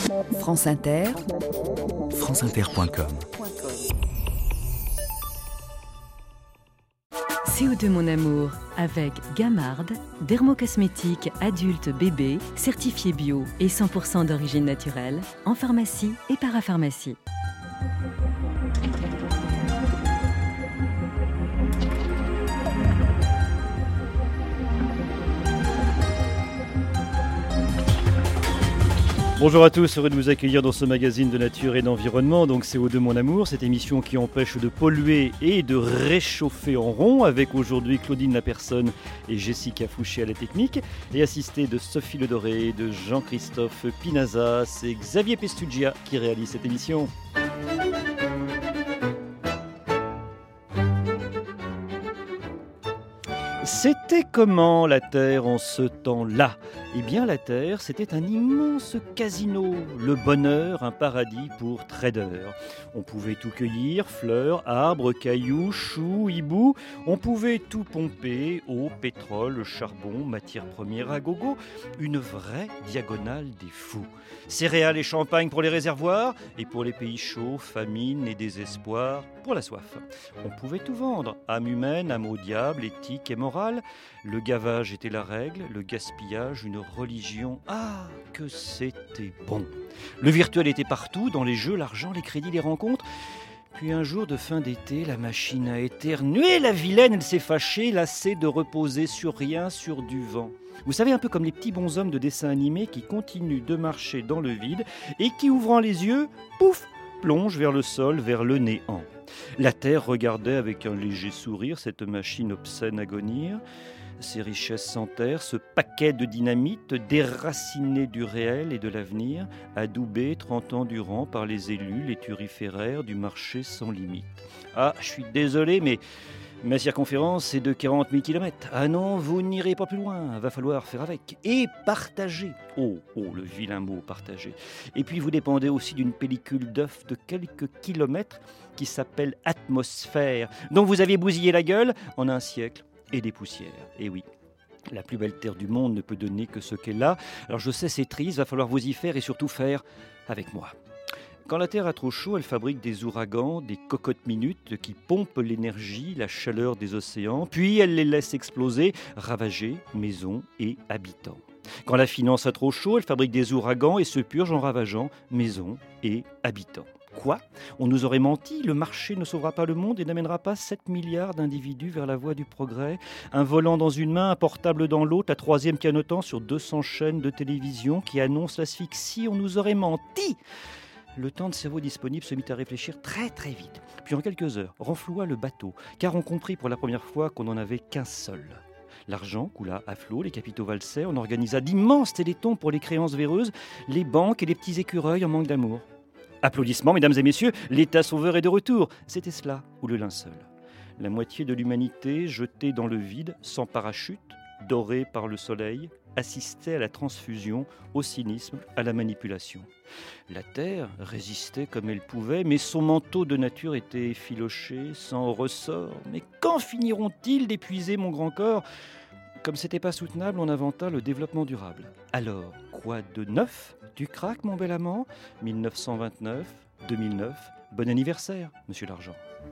France Inter, franceinter.com. CO2 Mon Amour, avec Gamard, dermocosmétique adulte bébé, certifié bio et 100% d'origine naturelle, en pharmacie et parapharmacie. Bonjour à tous, heureux de vous accueillir dans ce magazine de nature et d'environnement, donc CO2 Mon Amour, cette émission qui empêche de polluer et de réchauffer en rond, avec aujourd'hui Claudine Lapersonne et Jessica Fouché à la technique, et assistée de Sophie Ledoré, de Jean-Christophe Pinaza, c'est Xavier Pestugia qui réalise cette émission. C'était comment la Terre en ce temps-là ? Eh bien la Terre, c'était un immense casino, le bonheur, un paradis pour traders. On pouvait tout cueillir, fleurs, arbres, cailloux, choux, hiboux. On pouvait tout pomper, eau, pétrole, charbon, matières premières à gogo. Une vraie diagonale des fous. Céréales et champagne pour les réservoirs, et pour les pays chauds, famine et désespoir pour la soif. On pouvait tout vendre, âme humaine, âme au diable, éthique et morale. Le gavage était la règle, le gaspillage une religion. Ah, que c'était bon! Le virtuel était partout, dans les jeux, l'argent, les crédits, les rencontres. Puis un jour de fin d'été, la machine a éternué, la vilaine, elle s'est fâchée, lassée de reposer sur rien, sur du vent. Vous savez, un peu comme les petits bonshommes de dessins animés qui continuent de marcher dans le vide et qui, ouvrant les yeux, pouf, plongent vers le sol, vers le néant. La Terre regardait avec un léger sourire cette machine obscène agonir. Ces richesses sans terre, ce paquet de dynamite déraciné du réel et de l'avenir, adoubé 30 ans durant par les élus, les turiféraires du marché sans limite. Ah, je suis désolé, mais ma circonférence est de 40 000 km. Ah non, vous n'irez pas plus loin, va falloir faire avec. Et partager. Oh, le vilain mot, partager. Et puis vous dépendez aussi d'une pellicule d'œuf de quelques kilomètres qui s'appelle atmosphère, dont vous avez bousillé la gueule en un siècle. Et des poussières, et oui, la plus belle terre du monde ne peut donner que ce qu'elle a. Alors je sais, c'est triste, va falloir vous y faire et surtout faire avec moi. Quand la Terre a trop chaud, elle fabrique des ouragans, des cocottes minutes qui pompent l'énergie, la chaleur des océans, puis elle les laisse exploser, ravager maisons et habitants. Quand la finance a trop chaud, elle fabrique des ouragans et se purge en ravageant maisons et habitants. Quoi ? On nous aurait menti, le marché ne sauvera pas le monde et n'amènera pas 7 milliards d'individus vers la voie du progrès. Un volant dans une main, un portable dans l'autre, la troisième pianotant sur 200 chaînes de télévision qui annoncent l'asphyxie, on nous aurait menti. Le temps de cerveau disponible se mit à réfléchir très très vite. Puis en quelques heures, renfloua le bateau, car on comprit pour la première fois qu'on n'en avait qu'un seul. L'argent coula à flot, les capitaux valsaient, on organisa d'immenses télétons pour les créances véreuses, les banques et les petits écureuils en manque d'amour. Applaudissements, mesdames et messieurs, l'État sauveur est de retour. C'était cela, ou le linceul. La moitié de l'humanité, jetée dans le vide, sans parachute, dorée par le soleil, assistait à la transfusion, au cynisme, à la manipulation. La Terre résistait comme elle pouvait, mais son manteau de nature était effiloché, sans ressort. Mais quand finiront-ils d'épuiser mon grand corps ? Comme c'était pas soutenable, on inventa le développement durable. Alors, quoi de neuf ? Tu craques, mon bel amant ? 1929, 2009, bon anniversaire, monsieur l'argent.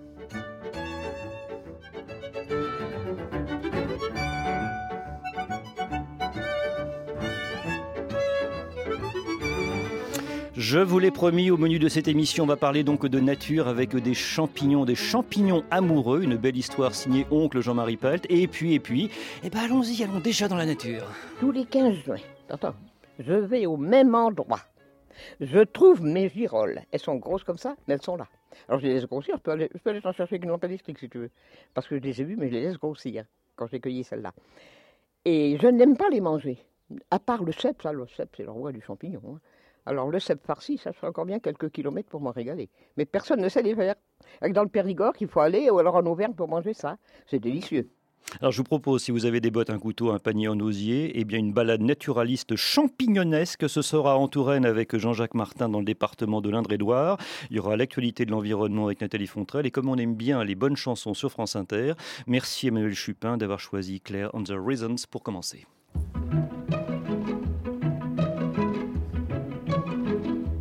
Je vous l'ai promis, au menu de cette émission, on va parler donc de nature avec des champignons amoureux, une belle histoire signée oncle Jean-Marie Pelt. Et puis, allons-y, allons déjà dans la nature. Tous les 15 juin, attends, je vais au même endroit. Je trouve mes girolles. Elles sont grosses comme ça, mais elles sont là. Alors je les laisse grossir, je peux aller t'en chercher avec une lampe électrique si tu veux. Parce que je les ai vues, mais je les laisse grossir quand j'ai cueilli celle-là. Et je n'aime pas les manger. À part le cèpe, le cèpe c'est le roi du champignon. Hein. Alors le cèpe farci, ça ferait encore bien quelques kilomètres pour m'en régaler. Mais personne ne sait les faire. Avec dans le Périgord qu'il faut aller, ou alors en Auvergne pour manger ça. C'est délicieux. Alors je vous propose, si vous avez des bottes, un couteau, un panier en osier, eh bien une balade naturaliste champignonesque. Ce sera en Touraine avec Jean-Jacques Martin dans le département de l'Indre-et-Loire. Il y aura l'actualité de l'environnement avec Nathalie Fontrelle. Et comme on aime bien les bonnes chansons sur France Inter, merci Emmanuel Chupin d'avoir choisi Claire on the Reasons pour commencer.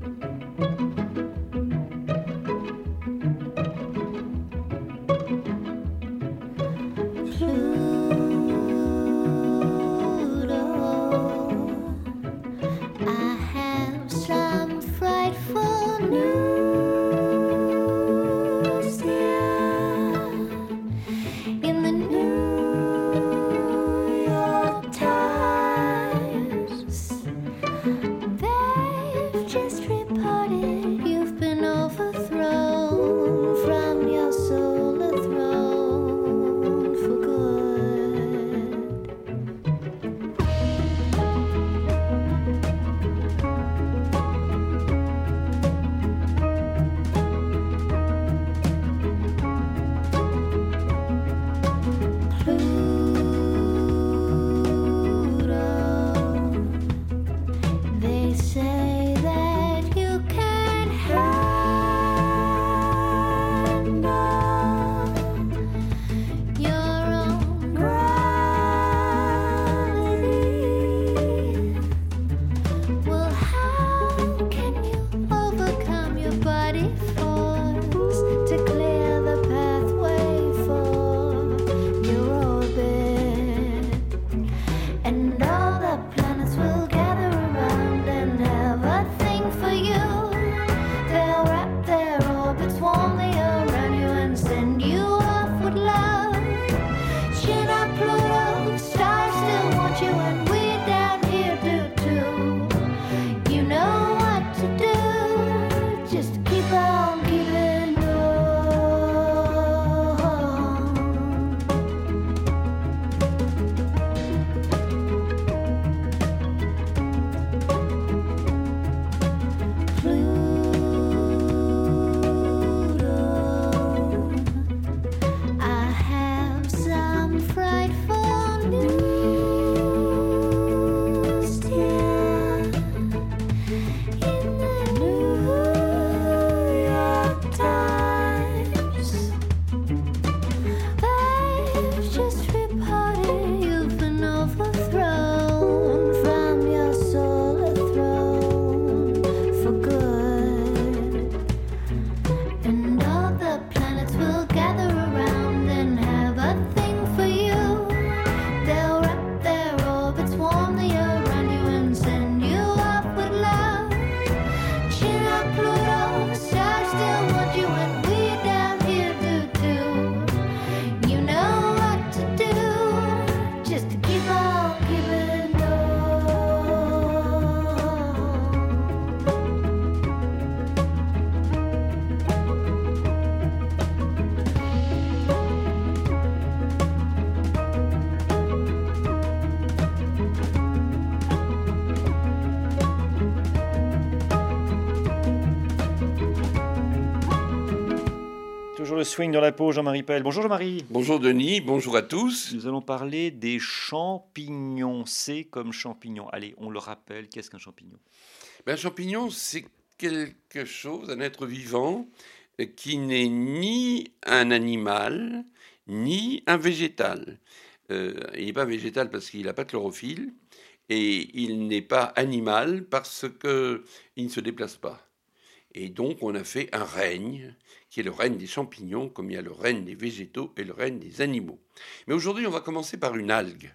au swing dans la peau, Jean-Marie Pell. Bonjour Jean-Marie. Bonjour Denis, bonjour à tous. Nous allons parler des champignons. C'est comme champignon. Allez, on le rappelle, qu'est-ce qu'un champignon? Un champignon, c'est quelque chose, un être vivant, qui n'est ni un animal, ni un végétal. Il n'est pas végétal parce qu'il n'a pas de chlorophylle, et il n'est pas animal parce qu'il ne se déplace pas. Et donc, on a fait un règne, qui est le règne des champignons, comme il y a le règne des végétaux et le règne des animaux. Mais aujourd'hui, on va commencer par une algue.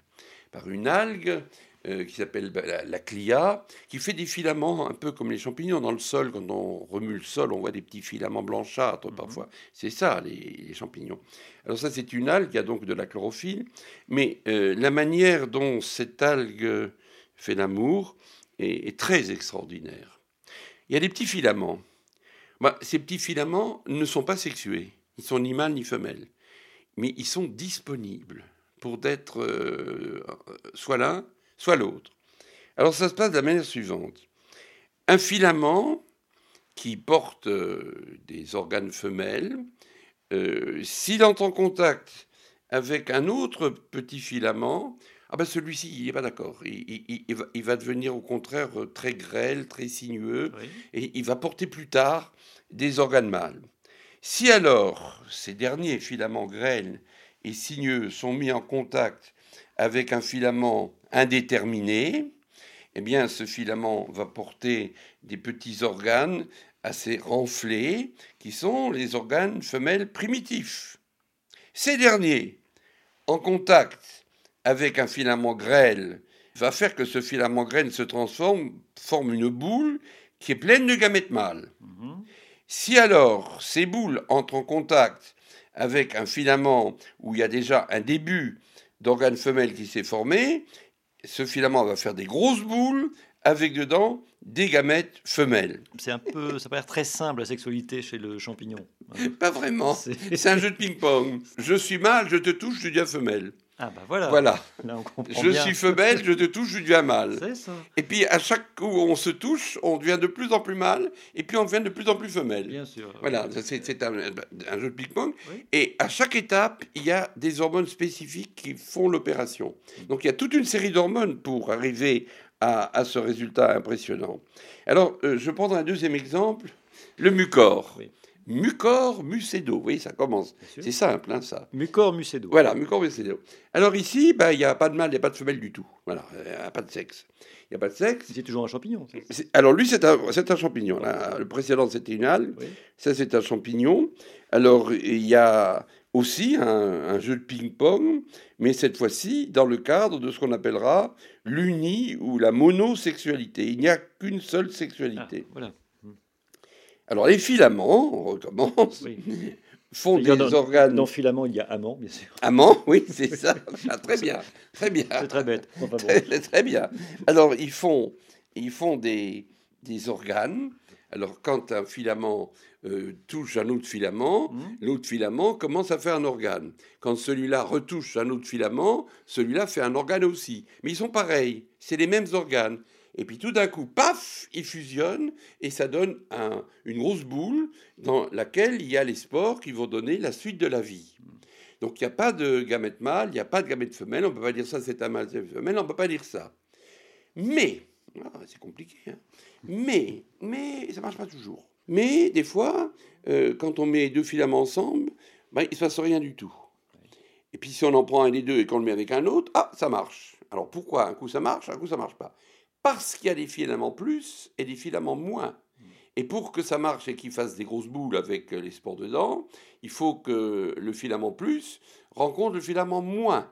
Qui s'appelle la clia, qui fait des filaments un peu comme les champignons dans le sol. Quand on remue le sol, on voit des petits filaments blanchâtres parfois. C'est ça, les champignons. Alors ça, c'est une algue qui a donc de la chlorophylle. Mais la manière dont cette algue fait l'amour est très extraordinaire. Il y a des petits filaments. Ces petits filaments ne sont pas sexués. Ils sont ni mâles ni femelles. Mais ils sont disponibles pour être soit l'un, soit l'autre. Alors ça se passe de la manière suivante. Un filament qui porte des organes femelles, s'il entre en contact avec un autre petit filament, celui-ci, il n'est pas d'accord. Il va devenir au contraire très grêle, très sinueux, oui. Et il va porter plus tard des organes mâles. Si alors ces derniers filaments grêles et sinueux sont mis en contact avec un filament indéterminé, eh bien ce filament va porter des petits organes assez renflés qui sont les organes femelles primitifs. Ces derniers, en contact avec un filament grêle, va faire que ce filament grêle se forme une boule qui est pleine de gamètes mâles. Si alors ces boules entrent en contact avec un filament où il y a déjà un début d'organes femelles qui s'est formé, ce filament va faire des grosses boules avec dedans des gamètes femelles. Ça paraît l'air très simple, la sexualité chez le champignon. Pas vraiment. C'est un jeu de ping-pong. Je suis mâle, je te touche, je deviens femelle. Voilà. Voilà. Là, on comprend je bien. suis femelle, je te touche, je deviens mâle. C'est ça. Et puis à chaque coup où on se touche, on devient de plus en plus mâle, et puis on devient de plus en plus femelle. Bien sûr. Voilà, c'est un jeu de ping-pong. Oui. Et à chaque étape, il y a des hormones spécifiques qui font l'opération. Donc il y a toute une série d'hormones pour arriver à ce résultat impressionnant. Alors, je prendrai un deuxième exemple, le mucor. Oui. Mucor mucédo, vous voyez, ça commence. C'est simple, ça. Mucor mucédo. Voilà, mucor mucédo. Alors ici, il n'y a pas de mâle, il n'y a pas de femelle du tout. Voilà, il n'y a pas de sexe. Il n'y a pas de sexe. C'est toujours un champignon. Alors lui, c'est un champignon. Là, le précédent, c'était une algue. Oui. Ça, c'est un champignon. Alors, il y a aussi un jeu de ping-pong, mais cette fois-ci, dans le cadre de ce qu'on appellera l'uni ou la monosexualité. Il n'y a qu'une seule sexualité. Voilà. Alors, les filaments, on recommence, oui. Font des organes... Dans filament, il y a amant, bien sûr. Amant, oui, c'est ça. Très bien, très bien. C'est très bête. Enfin, bon. Très bien. Alors, ils font des organes. Alors, quand un filament touche un autre filament, l'autre filament commence à faire un organe. Quand celui-là retouche un autre filament, celui-là fait un organe aussi. Mais ils sont pareils, c'est les mêmes organes. Et puis tout d'un coup, paf, ils fusionnent et ça donne une grosse boule dans laquelle il y a les spores qui vont donner la suite de la vie. Donc il n'y a pas de gamète mâle, il n'y a pas de gamète femelle, on ne peut pas dire ça, c'est un mâle, c'est une femelle, on ne peut pas dire ça. Mais, c'est compliqué, hein, mais ça ne marche pas toujours. Mais des fois, quand on met deux filaments ensemble, il ne se passe rien du tout. Et puis si on en prend un des deux et qu'on le met avec un autre, ça marche. Alors pourquoi un coup ça marche, un coup ça ne marche pas? Parce qu'il y a des filaments plus et des filaments moins. Et pour que ça marche et qu'il fasse des grosses boules avec les spores dedans, il faut que le filament plus rencontre le filament moins,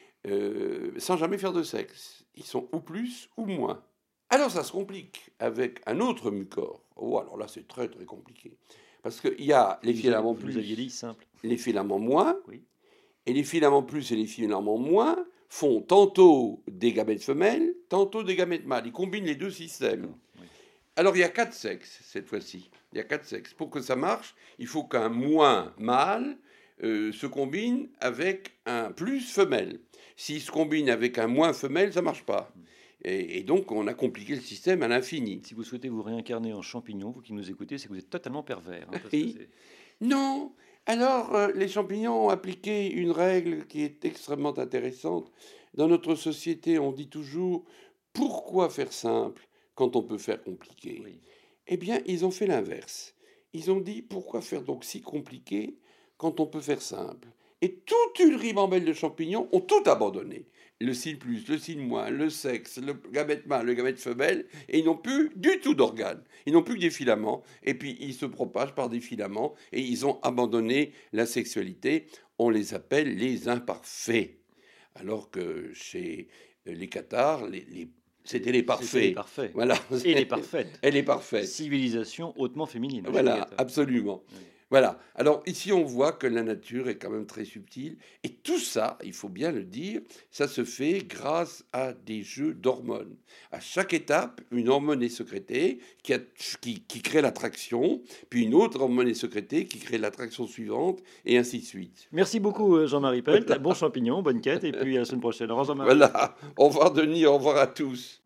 sans jamais faire de sexe. Ils sont ou plus ou moins. Alors ça se complique avec un autre mucor. Alors là c'est très très compliqué. Parce qu'il y a les filaments plus, vous aviez dit simple. Les filaments moins, oui. Et les filaments plus et les filaments moins font tantôt des gamètes femelles, tantôt des gamètes mâles. Ils combinent les deux systèmes. Oui. Alors, il y a 4 sexes, cette fois-ci. Il y a 4 sexes. Pour que ça marche, il faut qu'un moins mâle se combine avec un plus femelle. S'il se combine avec un moins femelle, ça ne marche pas. Et donc, on a compliqué le système à l'infini. Si vous souhaitez vous réincarner en champignon, vous qui nous écoutez, c'est que vous êtes totalement pervers. Hein, Non. Alors, les champignons ont appliqué une règle qui est extrêmement intéressante. Dans notre société, on dit toujours « pourquoi faire simple quand on peut faire compliqué ?» Oui. Eh bien, ils ont fait l'inverse. Ils ont dit « pourquoi faire donc si compliqué quand on peut faire simple ?» Et toute une ribambelle de champignons ont tout abandonné. Le cil plus, le cil moins, le sexe, le gamète mâle, le gamète femelle, et ils n'ont plus du tout d'organes. Ils n'ont plus que des filaments, et puis ils se propagent par des filaments, et ils ont abandonné la sexualité. On les appelle les imparfaits. Alors que chez les cathares, c'était les parfaits. C'était les parfaits. Voilà. Et les parfaites. Elle est parfaite. Civilisation hautement féminine. chez les Voilà, Cathares. absolument. Oui. Voilà. Alors ici, on voit que la nature est quand même très subtile. Et tout ça, il faut bien le dire, ça se fait grâce à des jeux d'hormones. À chaque étape, une hormone est sécrétée qui crée l'attraction, puis une autre hormone est sécrétée qui crée l'attraction suivante, et ainsi de suite. Merci beaucoup Jean-Marie Pelt. Bon champignon, bonne quête, et puis à la semaine prochaine. Au revoir Jean-Marie. Voilà. Au revoir Denis, au revoir à tous.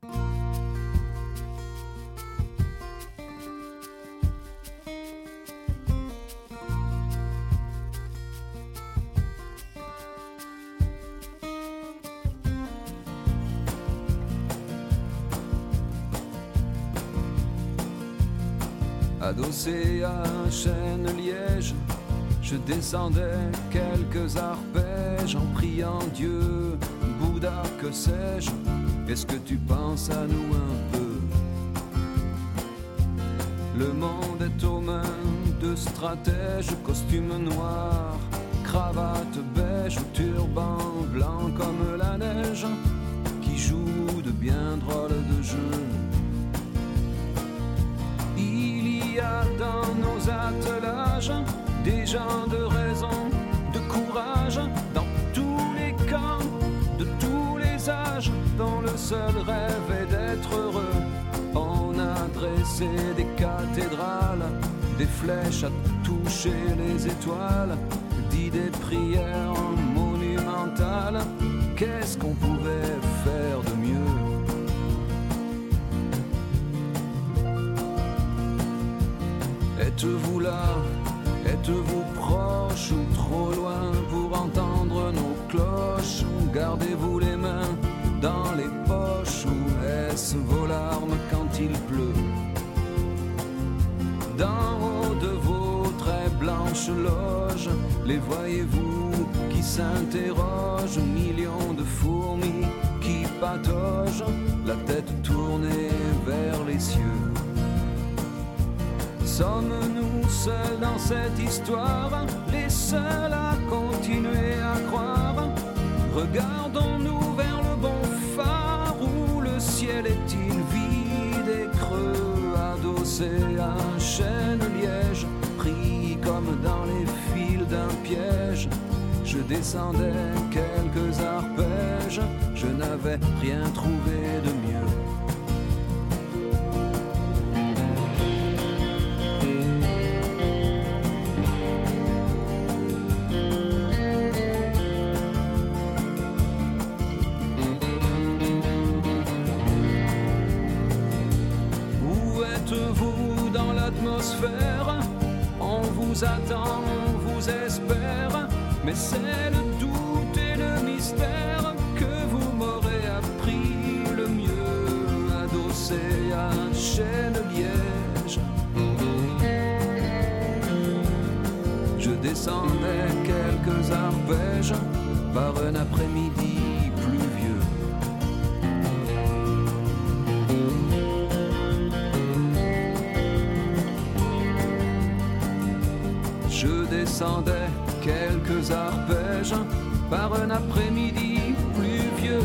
Adossé à un chêne liège, je descendais quelques arpèges en priant Dieu, Bouddha, que sais-je. Est-ce que tu penses à nous un peu? Le monde est aux mains de stratèges, costume noir, cravate beige, turban blanc comme la neige, qui joue de bien drôles de jeux. Il y a dans nos attelages des gens de raison, de courage, dans tous les camps, de tous les âges, dont le seul rêve est d'être heureux. On a dressé des cathédrales, des flèches à toucher les étoiles, dit des prières monumentales. Qu'est-ce qu'on pouvait faire de mieux? Êtes-vous là? Êtes-vous proche ou trop loin pour entendre nos cloches? Gardez-vous les mains dans les poches ou est-ce vos larmes quand il pleut? D'en haut de vos très blanches loges, les voyez-vous qui s'interrogent? Millions de fourmis qui pataugent, la tête tournée vers les cieux. Sommes-nous seuls dans cette histoire, les seuls à continuer à croire? Regardons-nous vers le bon phare où le ciel est-il vide et creux, adossé à un chêne liège, pris comme dans les fils d'un piège. Je descendais quelques arpèges, je n'avais rien trouvé de mieux. On vous attend, on vous espère, mais c'est le doute et le mystère que vous m'aurez appris le mieux, adossé à un chêne liège. Je descendais quelques arpèges par un après-midi pluvieux. Je descendais quelques arpèges par un après-midi pluvieux.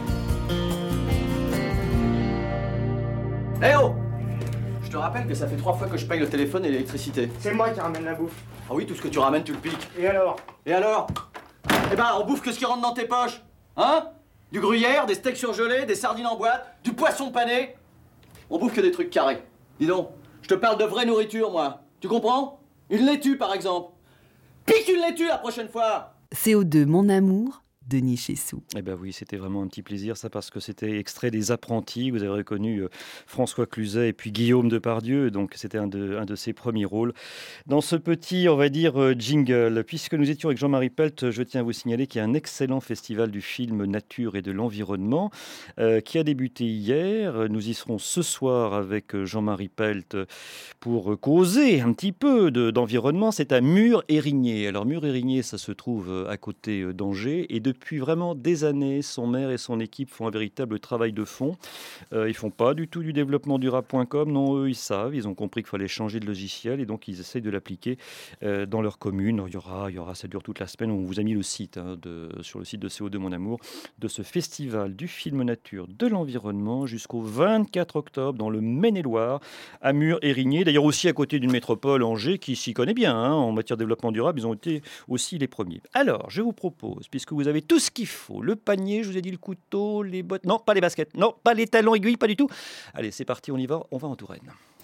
Eh oh! Je te rappelle que ça fait 3 fois que je paye le téléphone et l'électricité. C'est moi qui ramène la bouffe. Ah oui, tout ce que tu ramènes, tu le piques. Et alors? Et alors? Eh ben, on bouffe que ce qui rentre dans tes poches. Hein? Du gruyère, des steaks surgelés, des sardines en boîte, du poisson pané. On bouffe que des trucs carrés. Dis donc, je te parle de vraie nourriture, moi. Tu comprends? Une laitue, par exemple. Pique une laitue la prochaine fois! CO2 Mon Amour, Denis Chessou. Eh bien oui, c'était vraiment un petit plaisir, ça, parce que c'était extrait des Apprentis. Vous avez reconnu François Cluzet et puis Guillaume Depardieu, donc c'était un de ses premiers rôles. Dans ce petit, on va dire, jingle, puisque nous étions avec Jean-Marie Pelt, je tiens à vous signaler qu'il y a un excellent festival du film Nature et de l'environnement qui a débuté hier. Nous y serons ce soir avec Jean-Marie Pelt pour causer un petit peu d'environnement. C'est à Mur-Érigné. Alors Mur-Érigné, ça se trouve à côté d'Angers, et depuis vraiment des années, son maire et son équipe font un véritable travail de fond. Ils font pas du tout du développement durable.com, non, eux ils savent, ils ont compris qu'il fallait changer de logiciel et donc ils essayent de l'appliquer dans leur commune. Il y aura, ça dure toute la semaine, on vous a mis le site sur le site de CO2 Mon Amour, de ce festival du film nature de l'environnement jusqu'au 24 octobre dans le Maine-et-Loire, à Mur-Érigné. D'ailleurs aussi à côté d'une métropole, Angers, qui s'y connaît bien en matière de développement durable, ils ont été aussi les premiers. Alors, je vous propose, puisque vous avez tout ce qu'il faut, le panier, je vous ai dit le couteau, les bottes, non, pas les baskets, non, pas les talons aiguilles, pas du tout. Allez, c'est parti, on y va, on va en Touraine.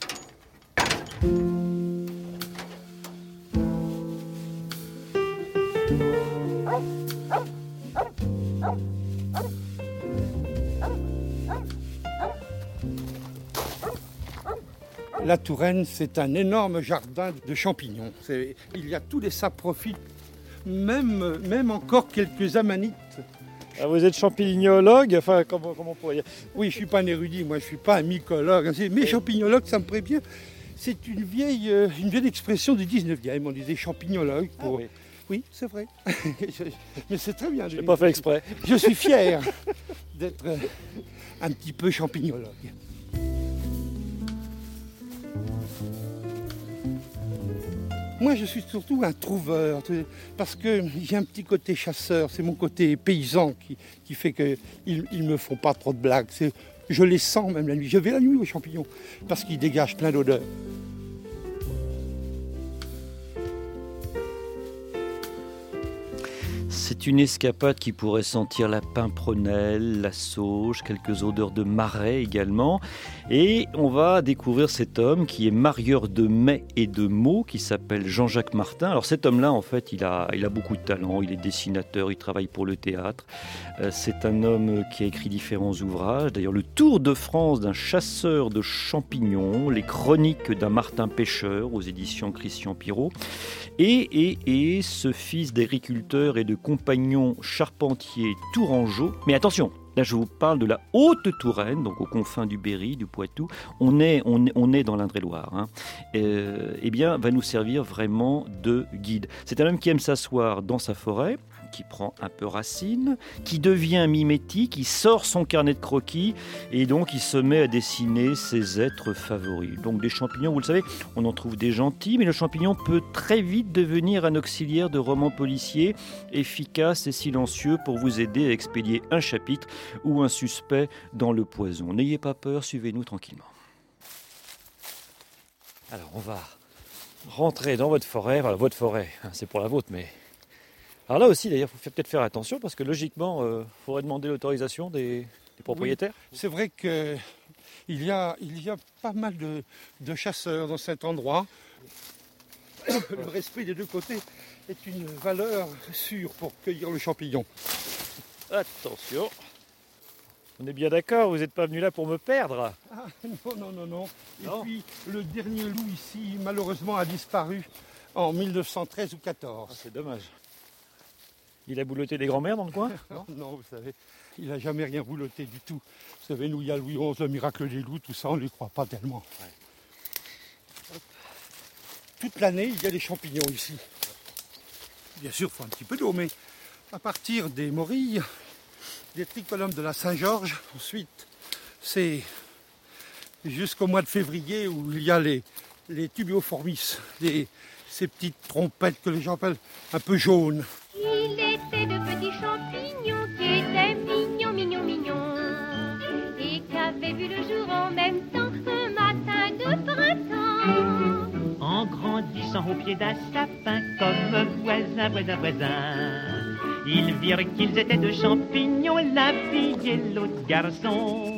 La Touraine, c'est un énorme jardin de champignons. Il y a tous les saprophytes, même encore quelques amanites. Ah, vous êtes champignologue, enfin comment on pourrait dire? Oui, je ne suis pas un érudit, moi je ne suis pas un mycologue. Mais champignologue, ça me plaît bien. C'est une vieille expression du 19e, on disait champignologue. Pour... Ah oui. Oui, c'est vrai. Mais c'est très bien. Je n'ai pas fait exprès. Je suis fier d'être un petit peu champignologue. Moi, je suis surtout un trouveur, parce que j'ai un petit côté chasseur, c'est mon côté paysan qui fait qu'ils ne me font pas trop de blagues. Je les sens même la nuit. Je vais la nuit aux champignons, parce qu'ils dégagent plein d'odeurs. C'est une escapade qui pourrait sentir la pimprenelle, la sauge, quelques odeurs de marais également. Et on va découvrir cet homme qui est marieur de mets et de mots, qui s'appelle Jean-Jacques Martin. Alors cet homme-là, en fait, il a beaucoup de talent. Il est dessinateur, il travaille pour le théâtre. C'est un homme qui a écrit différents ouvrages. D'ailleurs, le Tour de France d'un chasseur de champignons, les chroniques d'un Martin pêcheur aux éditions Christian Pirot. Et ce fils d'agriculteur et de compagnon charpentier tourangeau. Mais attention, là je vous parle de la Haute-Touraine, donc aux confins du Berry, du Poitou. On est dans l'Indre-et-Loire. Hein. Eh bien, va nous servir vraiment de guide. C'est un homme qui aime s'asseoir dans sa forêt, qui prend un peu racine, qui devient mimétique, qui sort son carnet de croquis et donc il se met à dessiner ses êtres favoris. Donc des champignons, vous le savez, on en trouve des gentils, mais le champignon peut très vite devenir un auxiliaire de roman policier, efficace et silencieux pour vous aider à expédier un chapitre ou un suspect dans le poison. N'ayez pas peur, suivez-nous tranquillement. Alors on va rentrer dans votre forêt. Voilà, votre forêt, c'est pour la vôtre, mais... Alors là aussi, d'ailleurs, il faut peut-être faire attention parce que logiquement, il faudrait demander l'autorisation des propriétaires. Oui, c'est vrai qu'il y a pas mal de chasseurs dans cet endroit. Le respect des deux côtés est une valeur sûre pour cueillir le champignon. Attention, on est bien d'accord, vous n'êtes pas venu là pour me perdre. Ah, non. Et puis, le dernier loup ici, malheureusement, a disparu en 1913 ou 14. Ah, c'est dommage. Il a boulotté des grands-mères dans le coin? Non, vous savez, il n'a jamais rien bouloté du tout. Vous savez, nous, il y a Louis XI, le miracle des loups, tout ça, on ne les croit pas tellement. Ouais. Toute l'année, il y a des champignons ici. Bien sûr, il faut un petit peu d'eau, mais à partir des morilles, des trichomes de la Saint-Georges, ensuite, c'est jusqu'au mois de février où il y a les tubioformis, ces petites trompettes que les gens appellent un peu jaunes. Il était de petits champignons qui étaient mignons, et qui avaient vu le jour en même temps un matin de printemps. En grandissant au pied d'un sapin comme voisin, ils virent qu'ils étaient deux champignons, la fille et l'autre garçon.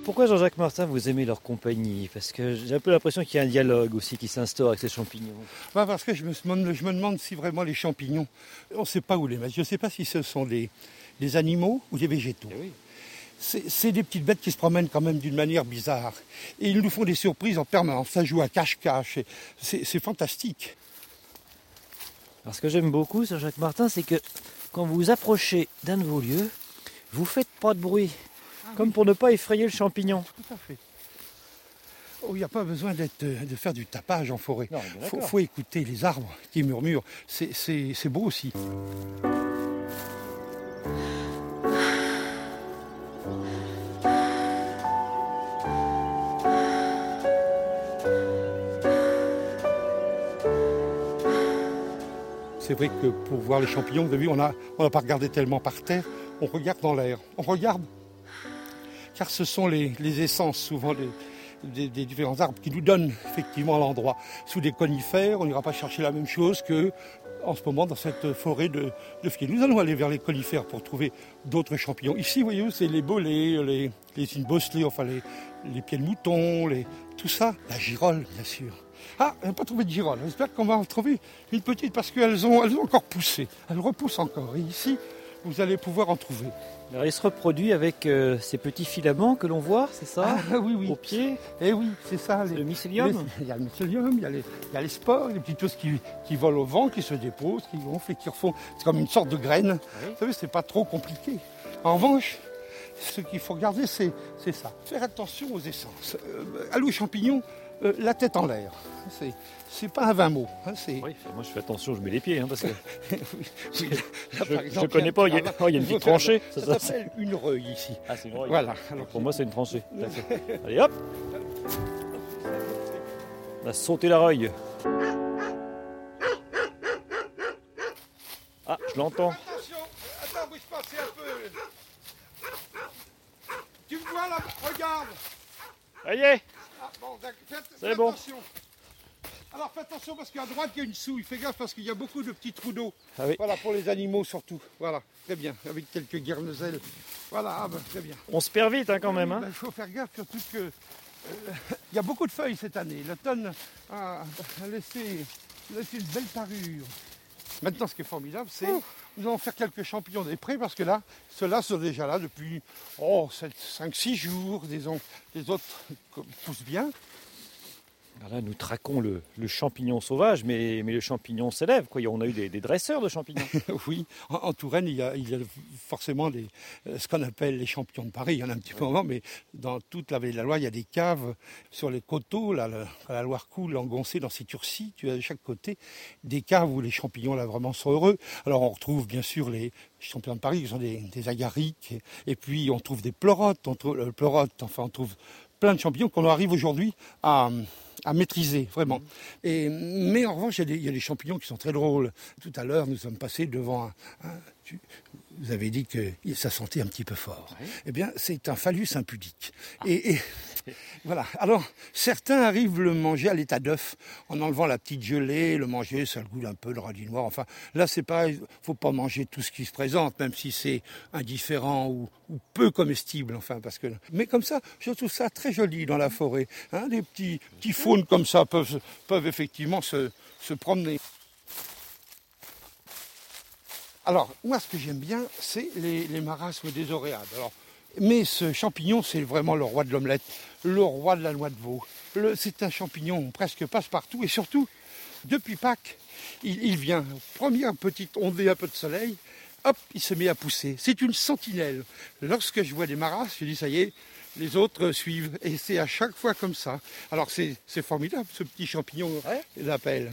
Pourquoi Jean-Jacques Martin, vous aimez leur compagnie? Parce que j'ai un peu l'impression qu'il y a un dialogue aussi qui s'instaure avec ces champignons. Parce que je me demande si vraiment les champignons, on ne sait pas où les mettre. Je ne sais pas si ce sont des animaux ou des végétaux. Oui. C'est des petites bêtes qui se promènent quand même d'une manière bizarre. Et ils nous font des surprises en permanence. Ça joue à cache-cache. C'est fantastique. Alors ce que j'aime beaucoup sur Jacques Martin, c'est que quand vous vous approchez d'un de vos lieux, vous ne faites pas de bruit. Comme pour ne pas effrayer le champignon. Tout à fait. Il n'y a pas besoin de faire du tapage en forêt. Il faut écouter les arbres qui murmurent. C'est beau aussi. C'est vrai que pour voir les champignons, vous avez vu, on n'a pas regardé tellement par terre, on regarde dans l'air. On regarde, car ce sont les essences souvent des différents arbres qui nous donnent effectivement l'endroit. Sous des conifères, on n'ira pas chercher la même chose que en ce moment dans cette forêt de figuiers. Nous allons aller vers les conifères pour trouver d'autres champignons. Ici, voyez-vous, c'est les bolets, les inbosselés, enfin les pieds de mouton, tout ça. La girole, bien sûr. Ah, on n'a pas trouvé de girole. J'espère qu'on va en trouver une petite parce qu'elles ont encore poussé. Elles repoussent encore. Et ici, vous allez pouvoir en trouver. Alors il se reproduit avec ces petits filaments que l'on voit, c'est ça? Oui. Au pied? Eh oui, c'est ça. Le mycélium? Il y a le mycélium, il y a les spores, les petites choses qui volent au vent, qui se déposent, qui gonflent et qui refont. C'est comme une sorte de graine. Oui. Vous savez, c'est pas trop compliqué. En revanche, ce qu'il faut regarder, c'est ça. Faire attention aux essences. Aller aux champignons, la tête en l'air. C'est pas un 20 mots. Oui, moi je fais attention, je mets les pieds. Parce que je ne connais pas, il y a une petite tranchée. Ça s'appelle une reuille ici. Ah, c'est une reuille. Voilà. Alors, pour moi, c'est une tranchée. Allez hop, on a sauté la reuille. Ah, je l'entends. Attention, attends, bouge pas, c'est un peu... Tu me vois là, regarde. Ça y est. Ah, bon, c'est bon. Attention. Alors fais attention parce qu'à droite il y a une souille, fais gaffe parce qu'il y a beaucoup de petits trous d'eau. Ah oui. Voilà, pour les animaux surtout. Voilà, très bien, avec quelques guirnezelles. Voilà, très bien. On se perd vite quand même. Il faut faire gaffe surtout que il y a beaucoup de feuilles cette année. L'automne a laissé une belle parure. Maintenant, ce qui est formidable, c'est nous allons faire quelques champignons des prés parce que là, ceux-là sont déjà là depuis 5-6 jours. Les autres poussent bien. Alors là, nous traquons le champignon sauvage, mais le champignon s'élève. On a eu des dresseurs de champignons. Oui, en Touraine, il y a forcément ce qu'on appelle les champignons de Paris. Il y en a un petit peu avant, mais dans toute la vallée de la Loire, il y a des caves sur les coteaux. Là, la Loire coule, engoncée dans ces turcis. Tu as de chaque côté des caves où les champignons là vraiment sont heureux. Alors on retrouve bien sûr les champignons de Paris qui sont des agarics. Et puis on trouve des pleurotes. On trouve plein de champignons qu'on arrive aujourd'hui à maîtriser, vraiment. Mais en revanche, il y a des champignons qui sont très drôles. Tout à l'heure, nous sommes passés devant vous avez dit que ça sentait un petit peu fort. Oui. Eh bien, c'est un phallus impudique. Et voilà. Alors, certains arrivent le manger à l'état d'œuf, en enlevant la petite gelée, le manger, ça le goûte un peu, le radis noir. Enfin, là, faut pas manger tout ce qui se présente, même si c'est indifférent ou peu comestible, enfin, mais comme ça, je trouve ça très joli dans la forêt. Des petits faunes comme ça peuvent effectivement se promener. Alors, moi, ce que j'aime bien, c'est les marasmes des oréades. Mais ce champignon, c'est vraiment le roi de l'omelette, le roi de la noix de veau. C'est un champignon presque passe-partout. Et surtout, depuis Pâques, il vient. Première petite ondée, un peu de soleil, hop, il se met à pousser. C'est une sentinelle. Lorsque je vois des marasmes, je dis, ça y est, les autres suivent. Et c'est à chaque fois comme ça. Alors, c'est formidable, ce petit champignon, l'appelle.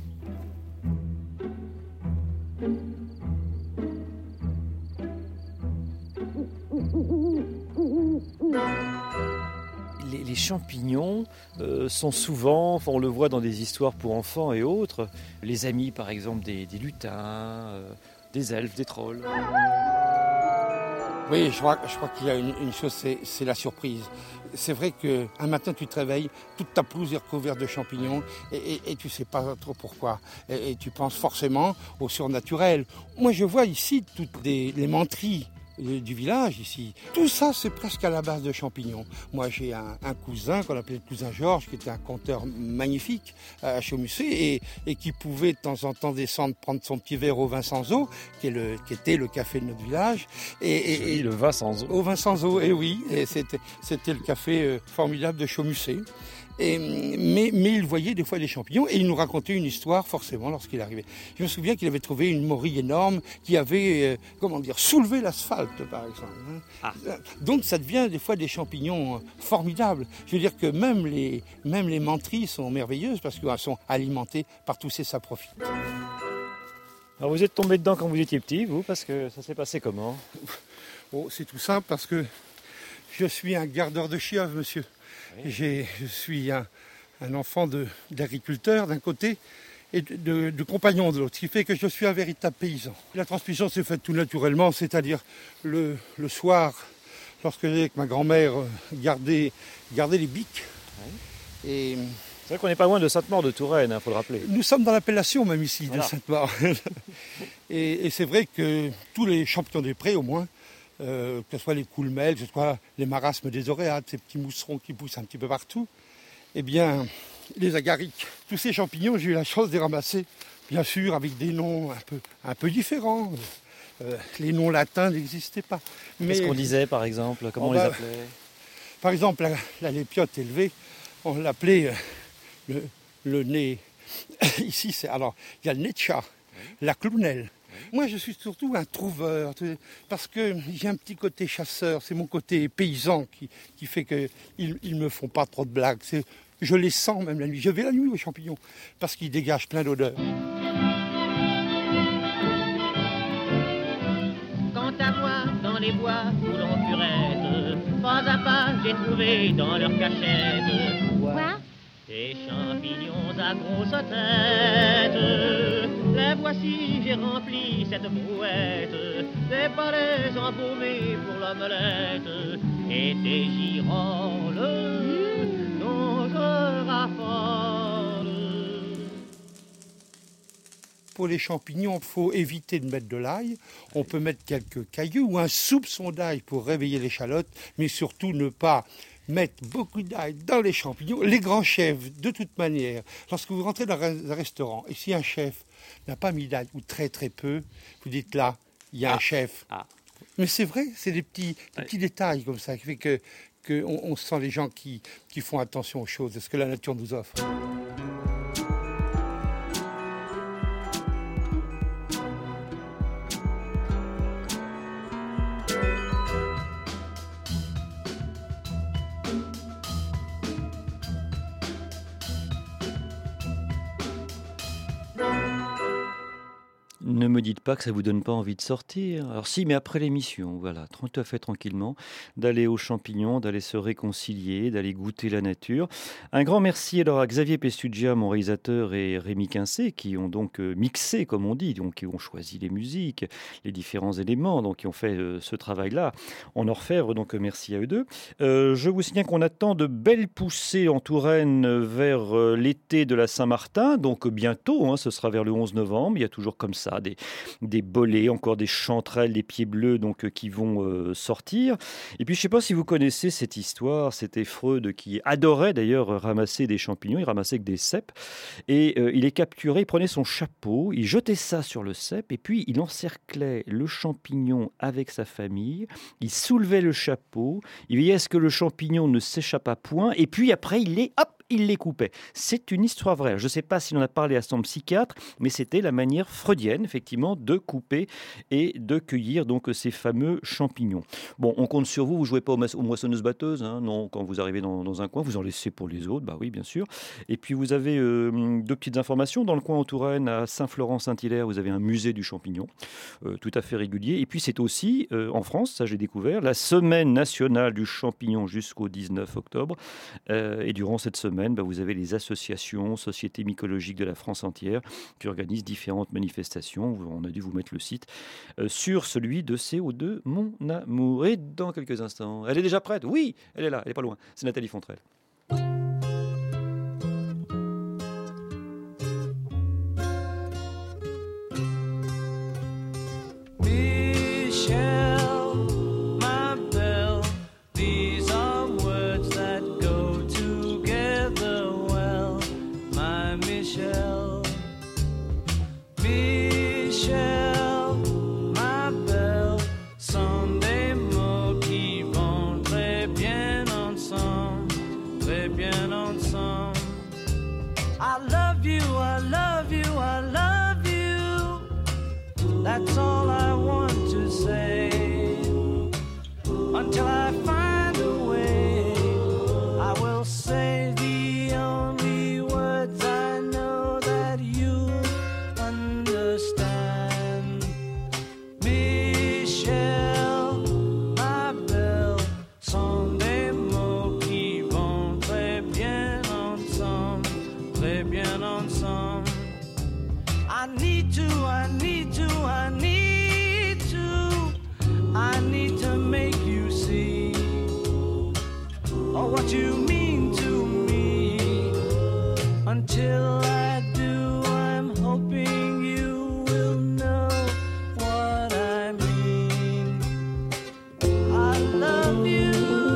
Les champignons sont souvent, on le voit dans des histoires pour enfants et autres, les amis par exemple des lutins, des elfes, des trolls. Oui, je crois qu'il y a une chose, c'est la surprise. C'est vrai qu'un matin tu te réveilles, toute ta pelouse est recouverte de champignons et tu ne sais pas trop pourquoi. Et tu penses forcément au surnaturel. Moi je vois ici toutes les menteries du village ici. Tout ça, c'est presque à la base de champignons. Moi, j'ai un cousin qu'on appelait le cousin Georges, qui était un conteur magnifique à Chaumusset et qui pouvait de temps en temps descendre, prendre son petit verre au vin sans eau, qui était le café de notre village. Et le vin sans eau. Au vin sans eau, et oui. Et c'était le café formidable de Chaumusset. Mais il voyait des fois des champignons et il nous racontait une histoire forcément lorsqu'il arrivait. Je me souviens qu'il avait trouvé une morille énorme qui avait, soulevé l'asphalte par exemple. Donc ça devient des fois des champignons formidables. Je veux dire que même les menteries sont merveilleuses parce qu'elles sont alimentées par tous ces saprophytes. Alors vous êtes tombé dedans quand vous étiez petit, vous, parce que ça s'est passé comment? C'est tout simple parce que je suis un gardeur de chieuvres, monsieur. Oui. Je suis un enfant d'agriculteur d'un côté et de compagnon de l'autre, ce qui fait que je suis un véritable paysan. La transmission s'est faite tout naturellement, c'est-à-dire le soir, lorsque j'étais avec ma grand-mère, garder les biques. Oui. Et c'est vrai qu'on n'est pas loin de Sainte-Maure de Touraine, il faut le rappeler. Nous sommes dans l'appellation même ici, voilà, de Sainte-Maure. et c'est vrai que tous les champignons des prés, au moins, que ce soit les coulmelles, que ce soit les marasmes des oréades, ces petits mousserons qui poussent un petit peu partout, eh bien, les agarics, tous ces champignons, j'ai eu la chance de les ramasser, bien sûr, avec des noms un peu différents. Les noms latins n'existaient pas. Qu'est-ce qu'on disait, par exemple? Comment on les appelait? Par exemple, la lépiote élevée, on l'appelait le nez. Ici, alors, il y a le nez de chat, la clownelle. Moi, je suis surtout un trouveur, parce que j'ai un petit côté chasseur, c'est mon côté paysan qui fait qu'ils ne me font pas trop de blagues. Je les sens même la nuit. Je vais la nuit aux champignons, parce qu'ils dégagent plein d'odeurs. Quant à moi, dans les bois où l'on purette, pas à pas, j'ai trouvé dans leur cachette Quoi? des champignons à grosse tête. Les voici, j'ai rempli cette brouette, des balais embaumés pour l'omelette, et des girolles dont je raffole. Pour les champignons, il faut éviter de mettre de l'ail. On peut mettre quelques cailloux ou un soupçon d'ail pour réveiller l'échalote, mais surtout ne pas mettre beaucoup d'ail dans les champignons. Les grands chefs, de toute manière, lorsque vous rentrez dans un restaurant, et si un chef n'a pas mis d'ail, ou très très peu, vous dites là, il y a un chef. Mais c'est vrai, c'est des petits détails comme ça qui fait qu'on sent les gens qui font attention aux choses, à ce que la nature nous offre. Ne me dites pas que ça vous donne pas envie de sortir. Alors si, mais après l'émission, voilà, tout à fait tranquillement, d'aller aux champignons, d'aller se réconcilier, d'aller goûter la nature. Un grand merci alors à Xavier Pestugia, mon réalisateur, et Rémi Quincé, qui ont donc mixé, comme on dit, donc qui ont choisi les musiques, les différents éléments, donc qui ont fait ce travail-là en orfèvre, donc merci à eux deux. Je vous signale qu'on attend de belles poussées en Touraine vers l'été de la Saint-Martin, donc bientôt, hein, ce sera vers le 11 novembre, il y a toujours comme ça des bolets, encore des chanterelles, des pieds bleus donc, qui vont sortir. Et puis je ne sais pas si vous connaissez cette histoire, c'était Freud qui adorait d'ailleurs ramasser des champignons, il ramassait que des cèpes, et il est capturé, il prenait son chapeau, il jetait ça sur le cèpe, et puis il encerclait le champignon avec sa famille, il soulevait le chapeau, il veillait à ce que le champignon ne s'échappât point, et puis après il les coupait. C'est une histoire vraie. Je ne sais pas s'il en a parlé à son psychiatre, mais c'était la manière freudienne, effectivement, de couper et de cueillir donc ces fameux champignons. Bon, on compte sur vous, vous ne jouez pas aux moissonneuses-batteuses, hein, non, quand vous arrivez dans un coin, vous en laissez pour les autres, bah oui, bien sûr. Et puis vous avez deux petites informations. Dans le coin en Touraine, à Saint-Florent-Saint-Hilaire, vous avez un musée du champignon, tout à fait régulier. Et puis c'est aussi, en France, ça j'ai découvert, la semaine nationale du champignon jusqu'au 19 octobre. Et durant cette semaine, vous avez les associations, sociétés mycologiques de la France entière qui organisent différentes manifestations. On a dû vous mettre le site sur celui de CO2 Mon Amour. Et dans quelques instants, elle est déjà prête? Oui, elle est là, elle n'est pas loin. C'est Nathalie Fontrelle. Michel, That's all I want to say. Until I find a way, I will say the only words I know that you understand. Michel, ma belle, sont des mots qui vont très bien ensemble, très bien ensemble. I need to make you see what you mean to me. Until I do, I'm hoping you will know what I mean. I love you.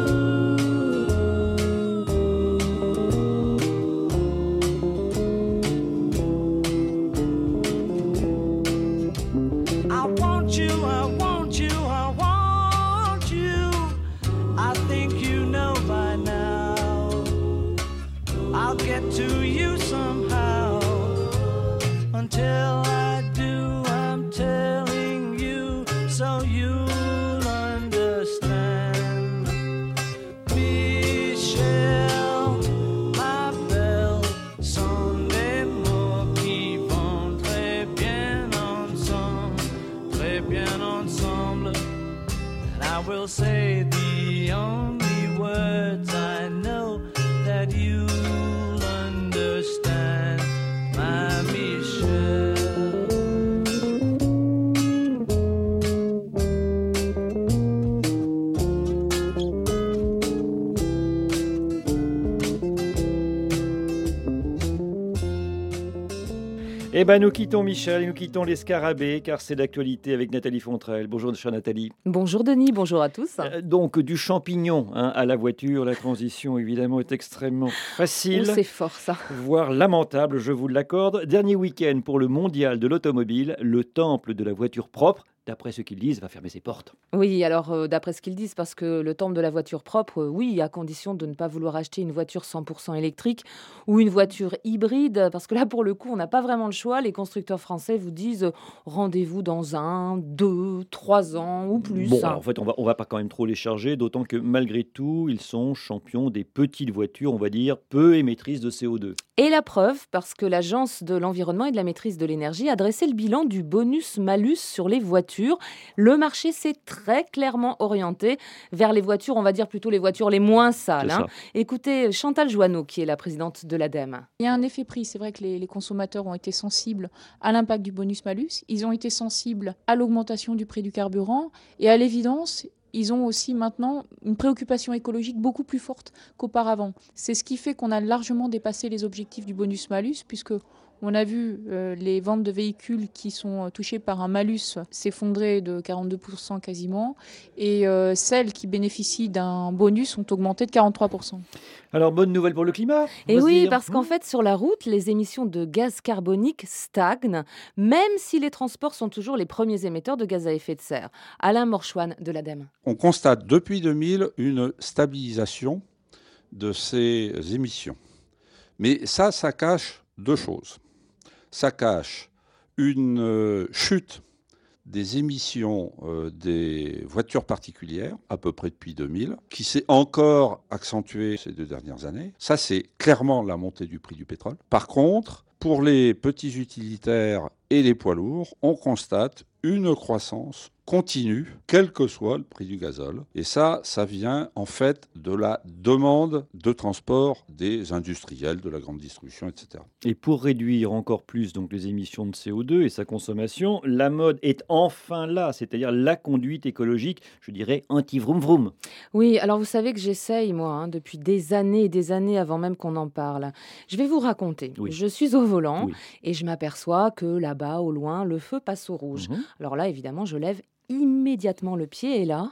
I want you, I want you, I want you. I think you know by now. I'll get to you somehow. Until I do, I'm telling you so you'll understand. Michel, ma belle, sont des mots qui vont très bien ensemble, très bien ensemble. And I will say the only words I know that you'll understand, my Michel. Eh ben, nous quittons Michel et nous quittons les scarabées, car c'est d'actualité avec Nathalie Fontrelle. Bonjour, chère Nathalie. Bonjour Denis, bonjour à tous. Donc, du champignon à la voiture, la transition, évidemment, est extrêmement facile. C'est fort, ça. Voire lamentable, je vous l'accorde. Dernier week-end pour le mondial de l'automobile, le temple de la voiture propre, d'après ce qu'ils disent, va fermer ses portes. Oui, alors d'après ce qu'ils disent, parce que le temple de la voiture propre, oui, à condition de ne pas vouloir acheter une voiture 100% électrique ou une voiture hybride, parce que là, pour le coup, on n'a pas vraiment le choix. Les constructeurs français vous disent rendez-vous dans 1, 2, 3 ans ou plus. Bon, en fait, on va pas quand même trop les charger, d'autant que malgré tout, ils sont champions des petites voitures, on va dire, peu émettrices de CO2. Et la preuve, parce que l'Agence de l'environnement et de la maîtrise de l'énergie a dressé le bilan du bonus-malus sur les voitures. Le marché s'est très clairement orienté vers les voitures, on va dire plutôt les voitures les moins sales. Écoutez Chantal Joanneau, qui est la présidente de l'ADEME. Il y a un effet prix. C'est vrai que les consommateurs ont été sensibles à l'impact du bonus-malus. Ils ont été sensibles à l'augmentation du prix du carburant. Et à l'évidence, ils ont aussi maintenant une préoccupation écologique beaucoup plus forte qu'auparavant. C'est ce qui fait qu'on a largement dépassé les objectifs du bonus-malus, puisque on a vu les ventes de véhicules qui sont touchés par un malus s'effondrer de 42% quasiment, et celles qui bénéficient d'un bonus ont augmenté de 43%. Alors, bonne nouvelle pour le climat. Et oui, parce qu'en fait, sur la route, les émissions de gaz carbonique stagnent, même si les transports sont toujours les premiers émetteurs de gaz à effet de serre. Alain Morchouane de l'ADEME. On constate depuis 2000 une stabilisation de ces émissions. Mais ça cache deux choses. Ça cache une chute des émissions des voitures particulières, à peu près depuis 2000, qui s'est encore accentuée ces 2 dernières années. Ça, c'est clairement la montée du prix du pétrole. Par contre, pour les petits utilitaires et les poids lourds, on constate une croissance continue, quel que soit le prix du gazole. Et ça vient en fait de la demande de transport des industriels, de la grande distribution, etc. Et pour réduire encore plus donc, les émissions de CO2 et sa consommation, la mode est enfin là, c'est-à-dire la conduite écologique, je dirais anti-vroom-vroom. Oui, alors vous savez que j'essaye, moi, depuis des années et des années avant même qu'on en parle. Je vais vous raconter. Oui. Je suis au volant et je m'aperçois que là-bas, au loin, le feu passe au rouge. Alors là, évidemment, je lève immédiatement le pied et là...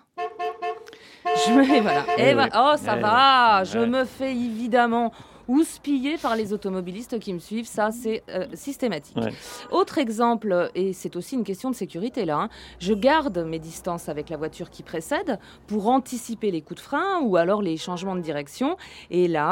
ça va, je me fais évidemment houspiller par les automobilistes qui me suivent, ça c'est systématique. Ouais. Autre exemple, et c'est aussi une question de sécurité là, je garde mes distances avec la voiture qui précède pour anticiper les coups de frein ou alors les changements de direction, et là,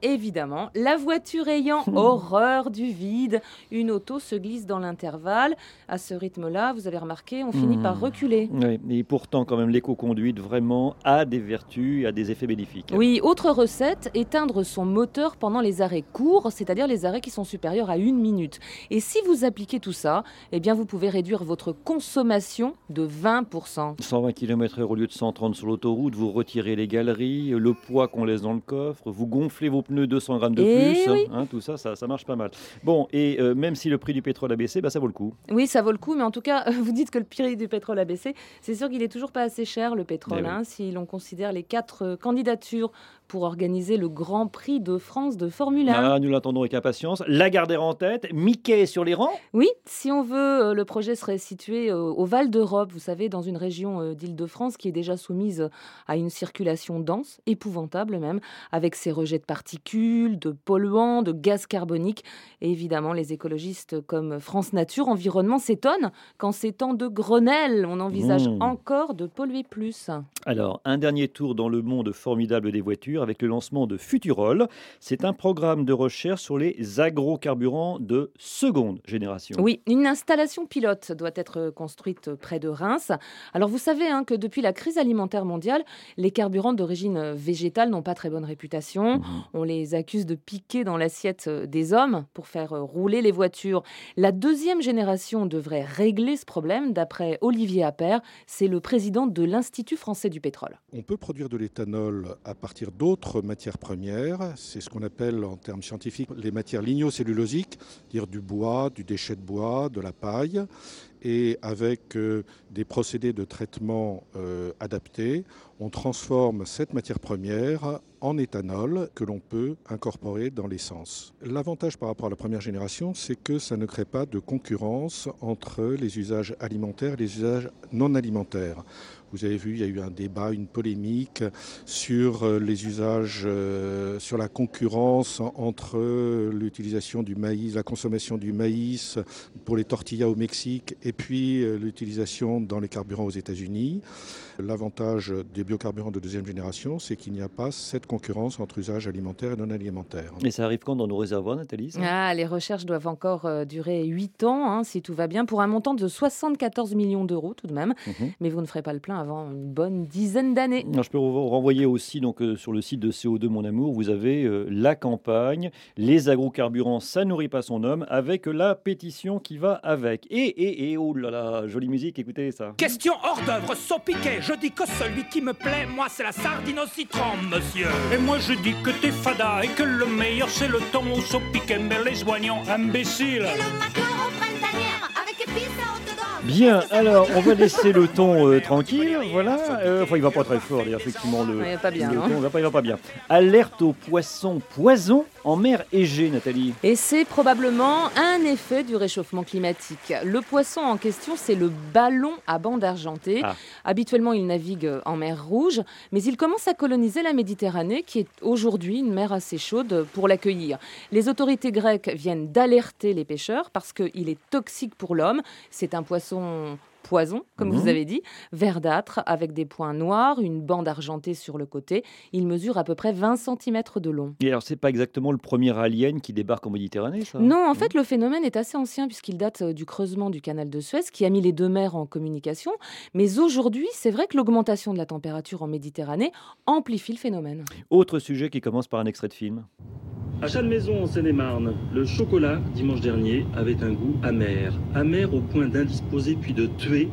évidemment, la voiture ayant horreur du vide, une auto se glisse dans l'intervalle. À ce rythme-là, vous avez remarqué, on finit par reculer. Oui, et pourtant, quand même, l'éco-conduite vraiment a des vertus et a des effets bénéfiques. Oui, autre recette, éteindre son moteur pendant les arrêts courts, c'est-à-dire les arrêts qui sont supérieurs à 1 minute. Et si vous appliquez tout ça, eh bien vous pouvez réduire votre consommation de 20%. 120 km/h au lieu de 130 sur l'autoroute, vous retirez les galeries, le poids qu'on laisse dans le coffre, vous gonflez vos pneus 200 grammes de plus, oui. Tout ça marche pas mal. Bon, et même si le prix du pétrole a baissé, ça vaut le coup. Oui, ça vaut le coup, mais en tout cas, vous dites que le prix du pétrole a baissé. C'est sûr qu'il n'est toujours pas assez cher, le pétrole, si l'on considère les 4 candidatures pour organiser le Grand Prix de France de Formule 1. Nous l'attendons avec impatience. Lagardère en tête, Mickey sur les rangs. Oui, si on veut, le projet serait situé au Val d'Europe, vous savez, dans une région d'Île-de-France qui est déjà soumise à une circulation dense, épouvantable même, avec ses rejets de particules, de polluants, de gaz carbonique. Et évidemment, les écologistes comme France Nature Environnement s'étonnent qu'en ces temps de Grenelle, on envisage encore de polluer plus. Alors, un dernier tour dans le monde formidable des voitures avec le lancement de Futurol. C'est un programme de recherche sur les agrocarburants de seconde génération. Oui, une installation pilote doit être construite près de Reims. Alors, vous savez que depuis la crise alimentaire mondiale, les carburants d'origine végétale n'ont pas très bonne réputation. On les accuse de piquer dans l'assiette des hommes pour faire rouler les voitures. La 2e génération devrait régler ce problème, d'après Olivier Appert. C'est le président de l'Institut français du pétrole. On peut produire de l'éthanol à partir d'autres matières premières. C'est ce qu'on appelle en termes scientifiques les matières lignocellulosiques, c'est-à-dire du bois, du déchet de bois, de la paille. Et avec des procédés de traitement adaptés, on transforme cette matière première en éthanol que l'on peut incorporer dans l'essence. L'avantage par rapport à la première génération, c'est que ça ne crée pas de concurrence entre les usages alimentaires et les usages non alimentaires. Vous avez vu, il y a eu un débat, une polémique sur les usages, sur la concurrence entre l'utilisation du maïs, la consommation du maïs pour les tortillas au Mexique et puis l'utilisation dans les carburants aux États-Unis. L'avantage des biocarburants de 2e génération, c'est qu'il n'y a pas cette concurrence entre usages alimentaires et non alimentaires. Et ça arrive quand dans nos réservoirs, Nathalie ? Les recherches doivent encore durer 8 ans, si tout va bien, pour un montant de 74 millions d'euros tout de même. Mais vous ne ferez pas le plein avant une bonne dizaine d'années. Je peux vous renvoyer aussi sur le site de CO2 Mon Amour, vous avez la campagne, les agrocarburants, ça nourrit pas son homme, avec la pétition qui va avec. Et oh là là, jolie musique, écoutez ça. Question hors d'œuvre, saupiquet. Je dis que celui qui me plaît, moi c'est la sardine au citron, monsieur. Et moi je dis que t'es fada et que le meilleur c'est le thon au saupiquet, mais les oignons imbéciles. Et le macaron printanière avec épices à haute dose. Bien, alors on va laisser le thon tranquille, voilà. Il va pas très fort, d'ailleurs, effectivement. Il va pas bien. Il va pas bien. Alerte aux poissons poison en mer Égée, Nathalie. Et c'est probablement un effet du réchauffement climatique. Le poisson en question, c'est le ballon à bande argentée. Habituellement, il navigue en mer Rouge, mais il commence à coloniser la Méditerranée, qui est aujourd'hui une mer assez chaude pour l'accueillir. Les autorités grecques viennent d'alerter les pêcheurs parce qu'il est toxique pour l'homme. C'est un poisson poison, comme vous avez dit, verdâtre, avec des points noirs, une bande argentée sur le côté. Il mesure à peu près 20 cm de long. Et alors, c'est pas exactement le premier alien qui débarque en Méditerranée, ça ? Non, en fait, le phénomène est assez ancien puisqu'il date du creusement du canal de Suez qui a mis les deux mers en communication. Mais aujourd'hui, c'est vrai que l'augmentation de la température en Méditerranée amplifie le phénomène. Autre sujet qui commence par un extrait de film. À Chalmaison, en Seine-et-Marne, le chocolat, dimanche dernier, avait un goût amer. Amer au point d'indisposer puis de tuer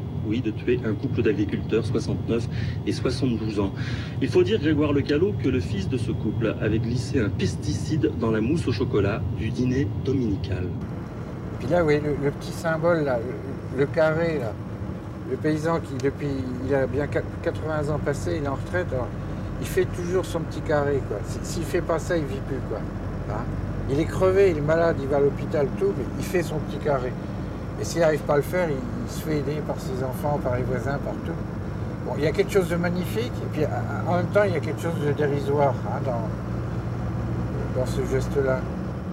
un couple d'agriculteurs, 69 et 72 ans. Il faut dire, Grégoire Lecallot, que le fils de ce couple avait glissé un pesticide dans la mousse au chocolat du dîner dominical. Puis là, oui, le petit symbole, là, le carré, là, le paysan qui, depuis, il a bien 80 ans passé, il est en retraite, alors, il fait toujours son petit carré, quoi. S'il fait pas ça, il vit plus, quoi. Hein, il est crevé, il est malade, il va à l'hôpital, tout, mais il fait son petit carré. Et s'il n'arrive pas à le faire, il se fait aider par ses enfants, par les voisins, partout. Bon, il y a quelque chose de magnifique, et puis en même temps, il y a quelque chose de dérisoire dans ce geste-là.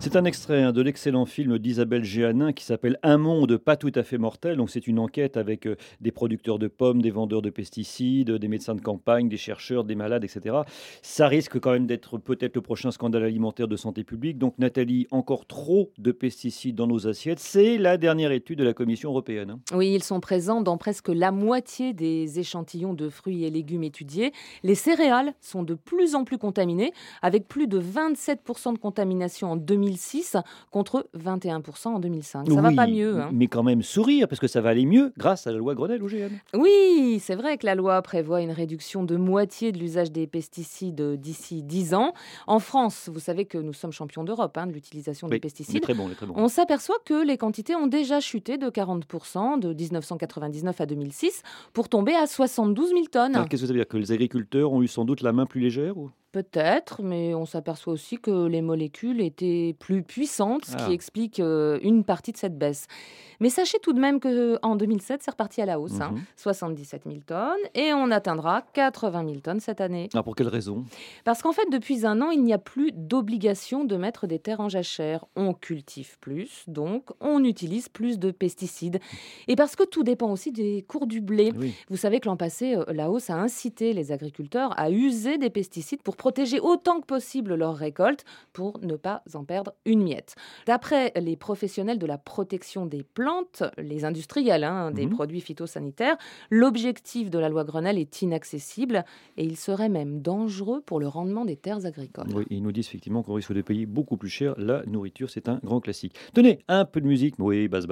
C'est un extrait de l'excellent film d'Isabelle Géanin qui s'appelle Un monde pas tout à fait mortel. Donc c'est une enquête avec des producteurs de pommes, des vendeurs de pesticides, des médecins de campagne, des chercheurs, des malades, etc. Ça risque quand même d'être peut-être le prochain scandale alimentaire de santé publique. Donc Nathalie, encore trop de pesticides dans nos assiettes. C'est la dernière étude de la Commission européenne. Oui, ils sont présents dans presque la moitié des échantillons de fruits et légumes étudiés. Les céréales sont de plus en plus contaminées, avec plus de 27% de contamination en 2006 contre 21% en 2005. Ça va pas mieux. Mais quand même sourire, parce que ça va aller mieux grâce à la loi Grenelle-OGM. Oui, c'est vrai que la loi prévoit une réduction de moitié de l'usage des pesticides d'ici 10 ans. En France, vous savez que nous sommes champions d'Europe de l'utilisation des pesticides. Très bon. On s'aperçoit que les quantités ont déjà chuté de 40% de 1999 à 2006 pour tomber à 72 000 tonnes. Alors, qu'est-ce que ça veut dire? Que les agriculteurs ont eu sans doute la main plus légère ou... Peut-être, mais on s'aperçoit aussi que les molécules étaient plus puissantes, ce qui explique une partie de cette baisse. Mais sachez tout de même qu'en 2007, c'est reparti à la hausse, 77 000 tonnes, et on atteindra 80 000 tonnes cette année. Alors pour quelle raison? Parce qu'en fait, depuis un an, il n'y a plus d'obligation de mettre des terres en jachère. On cultive plus, donc on utilise plus de pesticides. Et parce que tout dépend aussi des cours du blé. Oui. Vous savez que l'an passé, la hausse a incité les agriculteurs à user des pesticides pour protéger autant que possible leur récolte pour ne pas en perdre une miette. D'après les professionnels de la protection des plantes, les industriels des produits phytosanitaires, l'objectif de la loi Grenelle est inaccessible et il serait même dangereux pour le rendement des terres agricoles. Oui, ils nous disent effectivement qu'on risque de payer beaucoup plus cher la nourriture, c'est un grand classique. Tenez, un peu de musique, oui, base.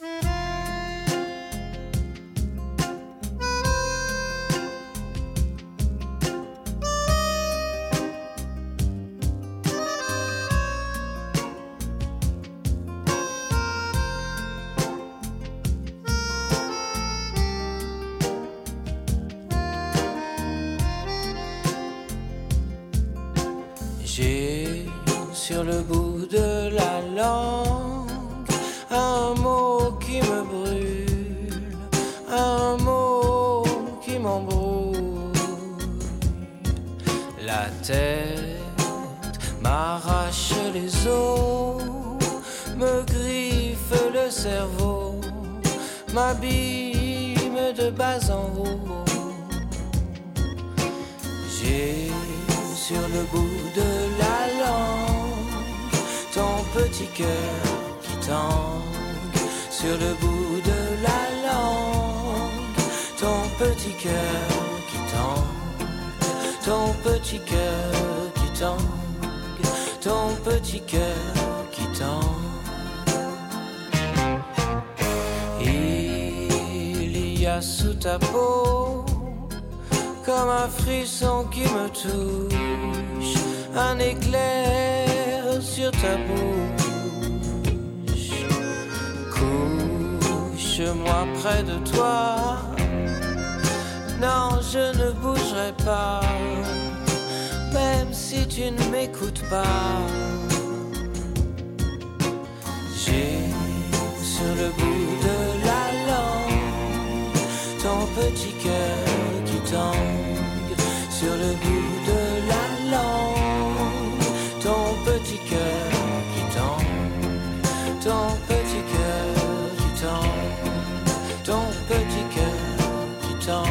J'ai sur le bout de la langue un mot qui me brûle, un mot qui m'embrouille. La tête m'arrache les os, me griffe le cerveau, m'abîme de bas en haut. J'ai sur le bout de la langue ton petit cœur qui tangue. Sur le bout de la langue ton petit cœur qui tangue. Ton petit cœur qui tangue. Ton petit cœur qui tangue. Il y a sous ta peau comme un frisson qui me touche, un éclair sur ta bouche. Couche-moi près de toi, non je ne bougerai pas, même si tu ne m'écoutes pas. J'ai sur le bout de la langue ton petit cœur qui tangue. Sur le bout de la langue ton petit cœur qui tangue. Ton petit cœur qui tangue. Ton petit cœur qui tangue.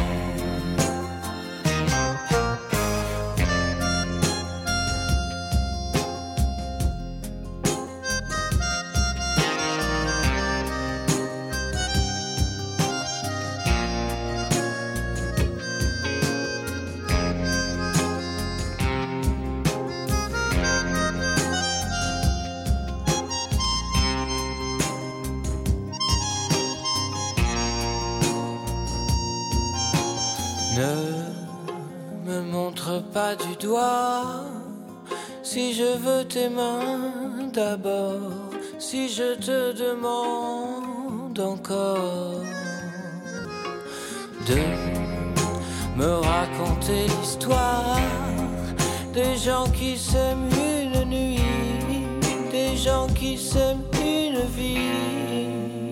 Ne me montre pas du doigt si je veux tes mains d'abord, si je te demande encore de me raconter l'histoire des gens qui s'aiment une nuit, des gens qui s'aiment une vie.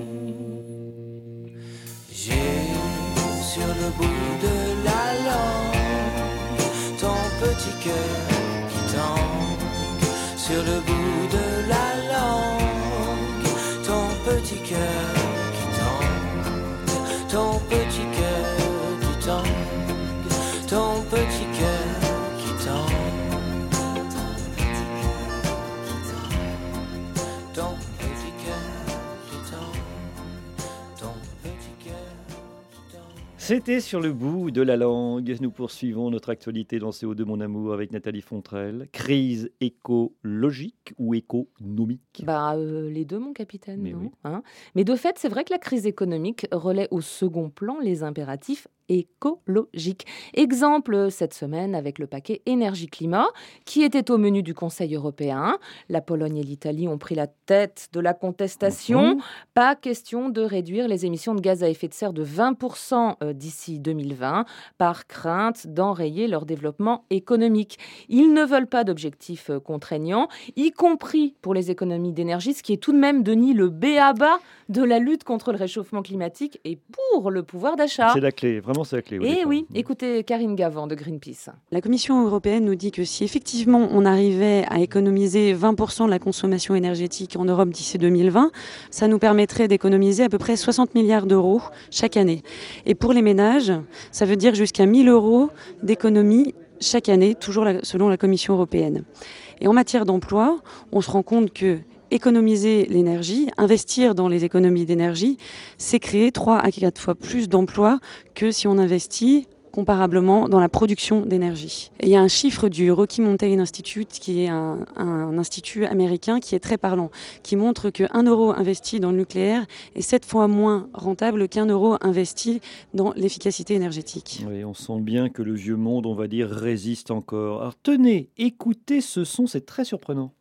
J'ai sur le bout de la langue ton petit cœur qui tangue. Sur le bout de la langue cœur qui tangue, ton petit cœur qui tangue, ton petit cœur qui tangue, ton petit cœur qui tangue, ton petit cœur qui tangue. C'était sur le bout de la langue. Nous poursuivons notre actualité dans CO2 Mon Amour avec Nathalie Fontrelle. Crise écologique ou économique ? Les deux, mon capitaine, Mais non oui. Hein. Mais de fait, c'est vrai que la crise économique relaie au second plan les impératifs écologiques. Exemple cette semaine avec le paquet énergie-climat qui était au menu du Conseil européen. La Pologne et l'Italie ont pris la tête de la contestation. Pas question de réduire les émissions de gaz à effet de serre de 20% d'ici 2020 par crainte d'enrayer leur développement économique. Ils ne veulent pas d'objectifs contraignants, y compris pour les économies d'énergie, ce qui est tout de même, Denis, le b.a.-ba de la lutte contre le réchauffement climatique et pour le pouvoir d'achat. C'est la clé, vraiment c'est la clé. Et oui, écoutez Karine Gavant de Greenpeace. La Commission européenne nous dit que si effectivement on arrivait à économiser 20% de la consommation énergétique en Europe d'ici 2020, ça nous permettrait d'économiser à peu près 60 milliards d'euros chaque année. Et pour les ménages, ça veut dire jusqu'à 1 000 euros d'économie chaque année, toujours selon la Commission européenne. Et en matière d'emploi, on se rend compte que économiser l'énergie, investir dans les économies d'énergie, c'est créer 3 à 4 fois plus d'emplois que si on investit comparablement dans la production d'énergie. Et il y a un chiffre du Rocky Mountain Institute, qui est un institut américain qui est très parlant, qui montre qu'1 euro investi dans le nucléaire est 7 fois moins rentable qu'1 euro investi dans l'efficacité énergétique. Oui, on sent bien que le vieux monde, on va dire, résiste encore. Alors tenez, écoutez ce son, c'est très surprenant.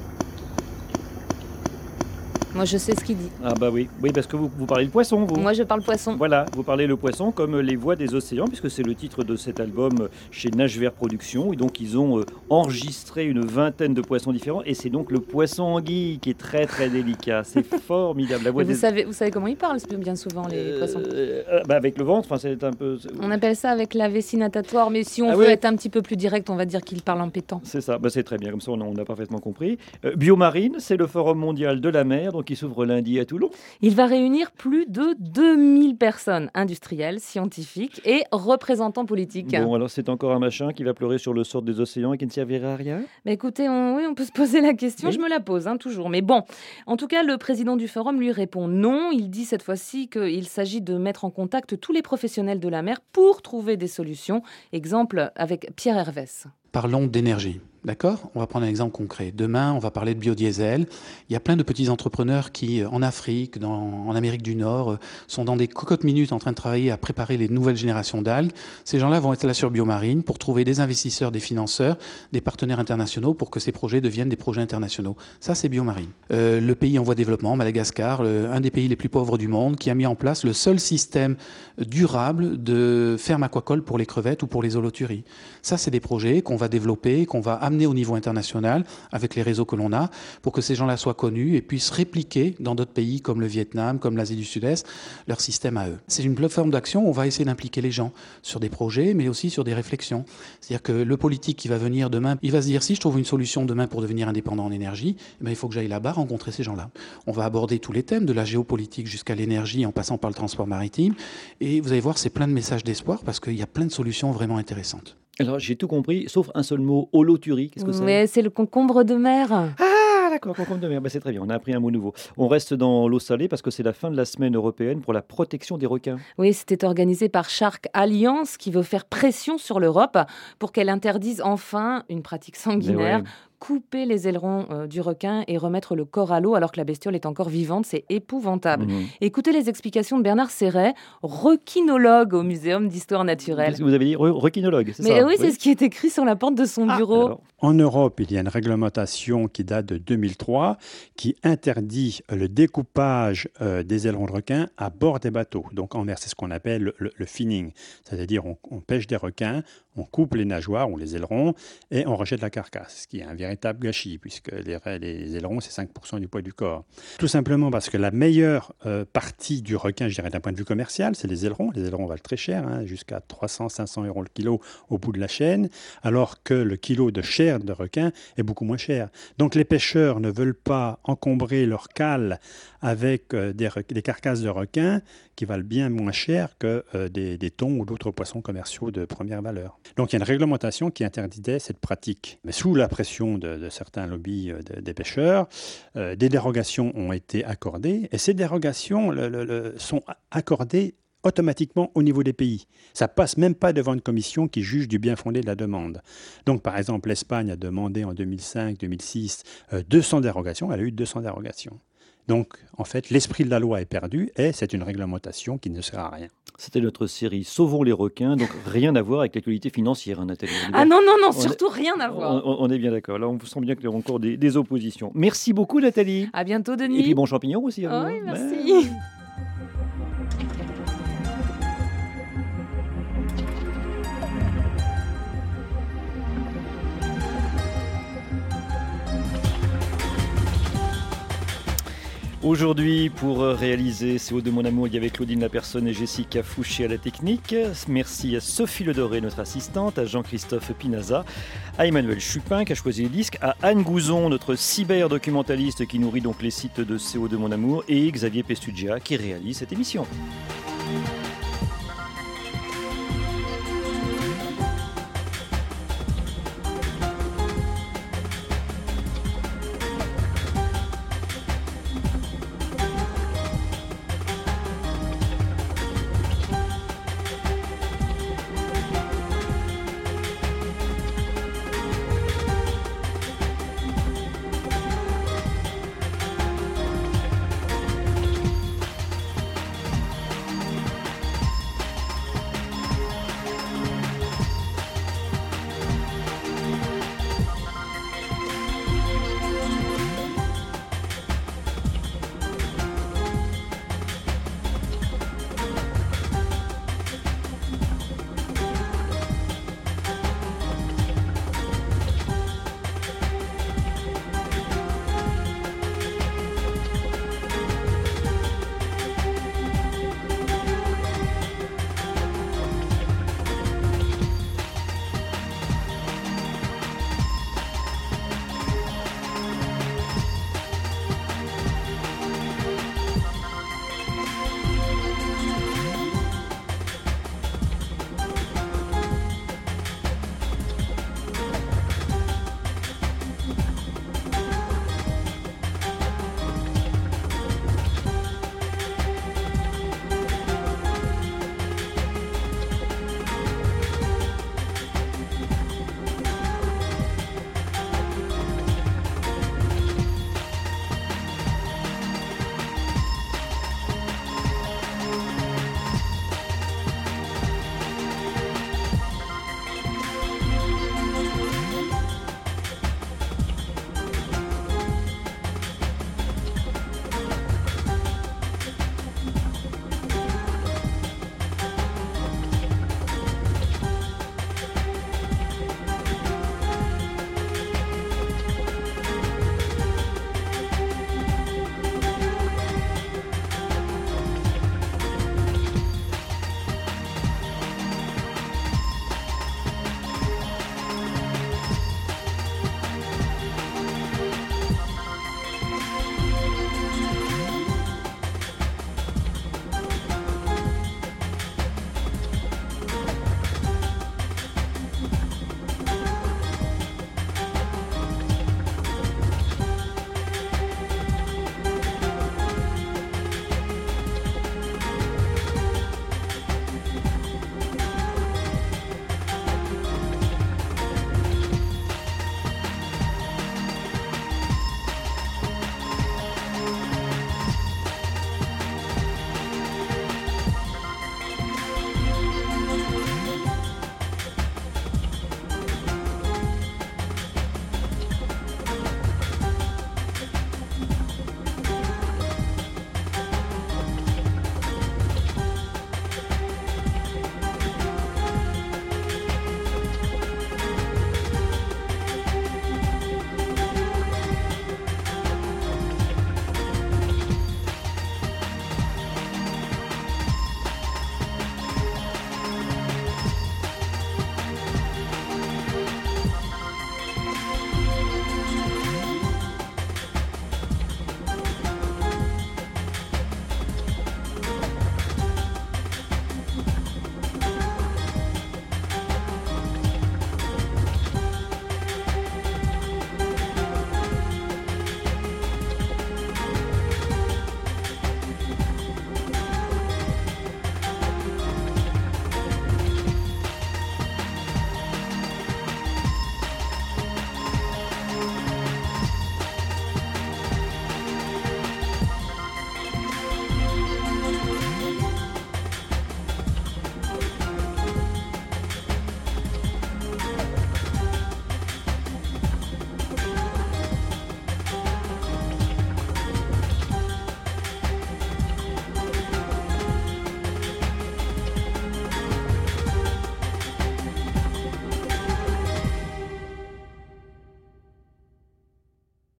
Moi, je sais ce qu'il dit. Ah bah oui, parce que vous parlez le poisson, vous. Moi, je parle poisson. Voilà, vous parlez le poisson comme les voix des océans, puisque c'est le titre de cet album chez Nage Vert Productions. Et donc, ils ont enregistré une vingtaine de poissons différents. Et c'est donc le poisson anguille qui est très, très délicat. C'est formidable. La voix vous savez comment ils parlent bien souvent, les poissons. Avec le ventre, c'est un peu... On appelle ça avec la vessie natatoire. Mais si on veut être un petit peu plus direct, on va dire qu'ils parlent en pétant. C'est ça, c'est très bien. Comme ça, on a parfaitement compris. Biomarine, c'est le Forum mondial de la mer, donc qui s'ouvre lundi à Toulon. Il va réunir plus de 2000 personnes industrielles, scientifiques et représentants politiques. Bon, alors c'est encore un machin qui va pleurer sur le sort des océans et qui ne servira à rien ? Écoutez, on peut se poser la question, je me la pose toujours. Mais bon, en tout cas, le président du Forum lui répond non. Il dit cette fois-ci qu'il s'agit de mettre en contact tous les professionnels de la mer pour trouver des solutions. Exemple avec Pierre Hervès. Parlons d'énergie. D'accord ? On va prendre un exemple concret. Demain, on va parler de biodiesel. Il y a plein de petits entrepreneurs qui, en Afrique, en Amérique du Nord, sont dans des cocottes minutes en train de travailler à préparer les nouvelles générations d'algues. Ces gens-là vont être là sur Biomarine pour trouver des investisseurs, des financeurs, des partenaires internationaux pour que ces projets deviennent des projets internationaux. Ça, c'est Biomarine. Le pays en voie de développement, Madagascar, un des pays les plus pauvres du monde, qui a mis en place le seul système durable de ferme aquacole pour les crevettes ou pour les holoturies. Ça, c'est des projets qu'on va développer, qu'on va amener au niveau international avec les réseaux que l'on a pour que ces gens-là soient connus et puissent répliquer dans d'autres pays comme le Vietnam, comme l'Asie du Sud-Est, leur système à eux. C'est une plateforme d'action où on va essayer d'impliquer les gens sur des projets mais aussi sur des réflexions. C'est-à-dire que le politique qui va venir demain, il va se dire si je trouve une solution demain pour devenir indépendant en énergie, il faut que j'aille là-bas rencontrer ces gens-là. On va aborder tous les thèmes de la géopolitique jusqu'à l'énergie en passant par le transport maritime et vous allez voir, c'est plein de messages d'espoir parce qu'il y a plein de solutions vraiment intéressantes. Alors, j'ai tout compris, sauf un seul mot, holoturie. Qu'est-ce que c'est ? Mais c'est le concombre de mer. Ah, d'accord, concombre de mer. C'est très bien, on a appris un mot nouveau. On reste dans l'eau salée parce que c'est la fin de la semaine européenne pour la protection des requins. Oui, c'était organisé par Shark Alliance qui veut faire pression sur l'Europe pour qu'elle interdise enfin une pratique sanguinaire. Couper les ailerons du requin et remettre le corps à l'eau alors que la bestiole est encore vivante, c'est épouvantable. Écoutez les explications de Bernard Serret, requinologue au Muséum d'Histoire Naturelle. Qu'est-ce que vous avez dit ? Requinologue, c'est ça ? Mais oui, c'est ce qui est écrit sur la porte de son bureau. Alors. En Europe, il y a une réglementation qui date de 2003 qui interdit le découpage des ailerons de requin à bord des bateaux. Donc en mer, c'est ce qu'on appelle le finning. C'est-à-dire on pêche des requins, On coupe les nageoires ou les ailerons et on rejette la carcasse, ce qui est un véritable gâchis puisque les ailerons, c'est 5% du poids du corps. Tout simplement parce que la meilleure partie du requin, je dirais d'un point de vue commercial, c'est les ailerons. Les ailerons valent très cher, jusqu'à 300-500 € le kilo au bout de la chaîne, alors que le kilo de chair de requin est beaucoup moins cher. Donc les pêcheurs ne veulent pas encombrer leur cale avec des carcasses de requins qui valent bien moins cher que des thons ou d'autres poissons commerciaux de première valeur. Donc il y a une réglementation qui interdisait cette pratique. Mais sous la pression de certains lobbies des pêcheurs, des dérogations ont été accordées et ces dérogations sont accordées automatiquement au niveau des pays. Ça passe même pas devant une commission qui juge du bien fondé de la demande. Donc par exemple, l'Espagne a demandé en 2005-2006 200 dérogations, elle a eu 200 dérogations. Donc, en fait, l'esprit de la loi est perdu et c'est une réglementation qui ne sert à rien. C'était notre série Sauvons les requins, donc rien à voir avec l'actualité financière, Nathalie. Ah non, surtout rien à voir. On est bien d'accord. Là, on sent bien qu'il y a encore des oppositions. Merci beaucoup, Nathalie. À bientôt, Denis. Et puis bon champignon aussi. Oui, merci. Ouais. Aujourd'hui, pour réaliser CO2 de mon amour, il y avait Claudine Lapersonne et Jessica Fouché à la technique. Merci à Sophie Ledoré, notre assistante, à Jean-Christophe Pinaza, à Emmanuel Chupin qui a choisi les disques, à Anne Gouzon, notre cyber-documentaliste qui nourrit donc les sites de CO2 de mon amour, et Xavier Pestugia qui réalise cette émission.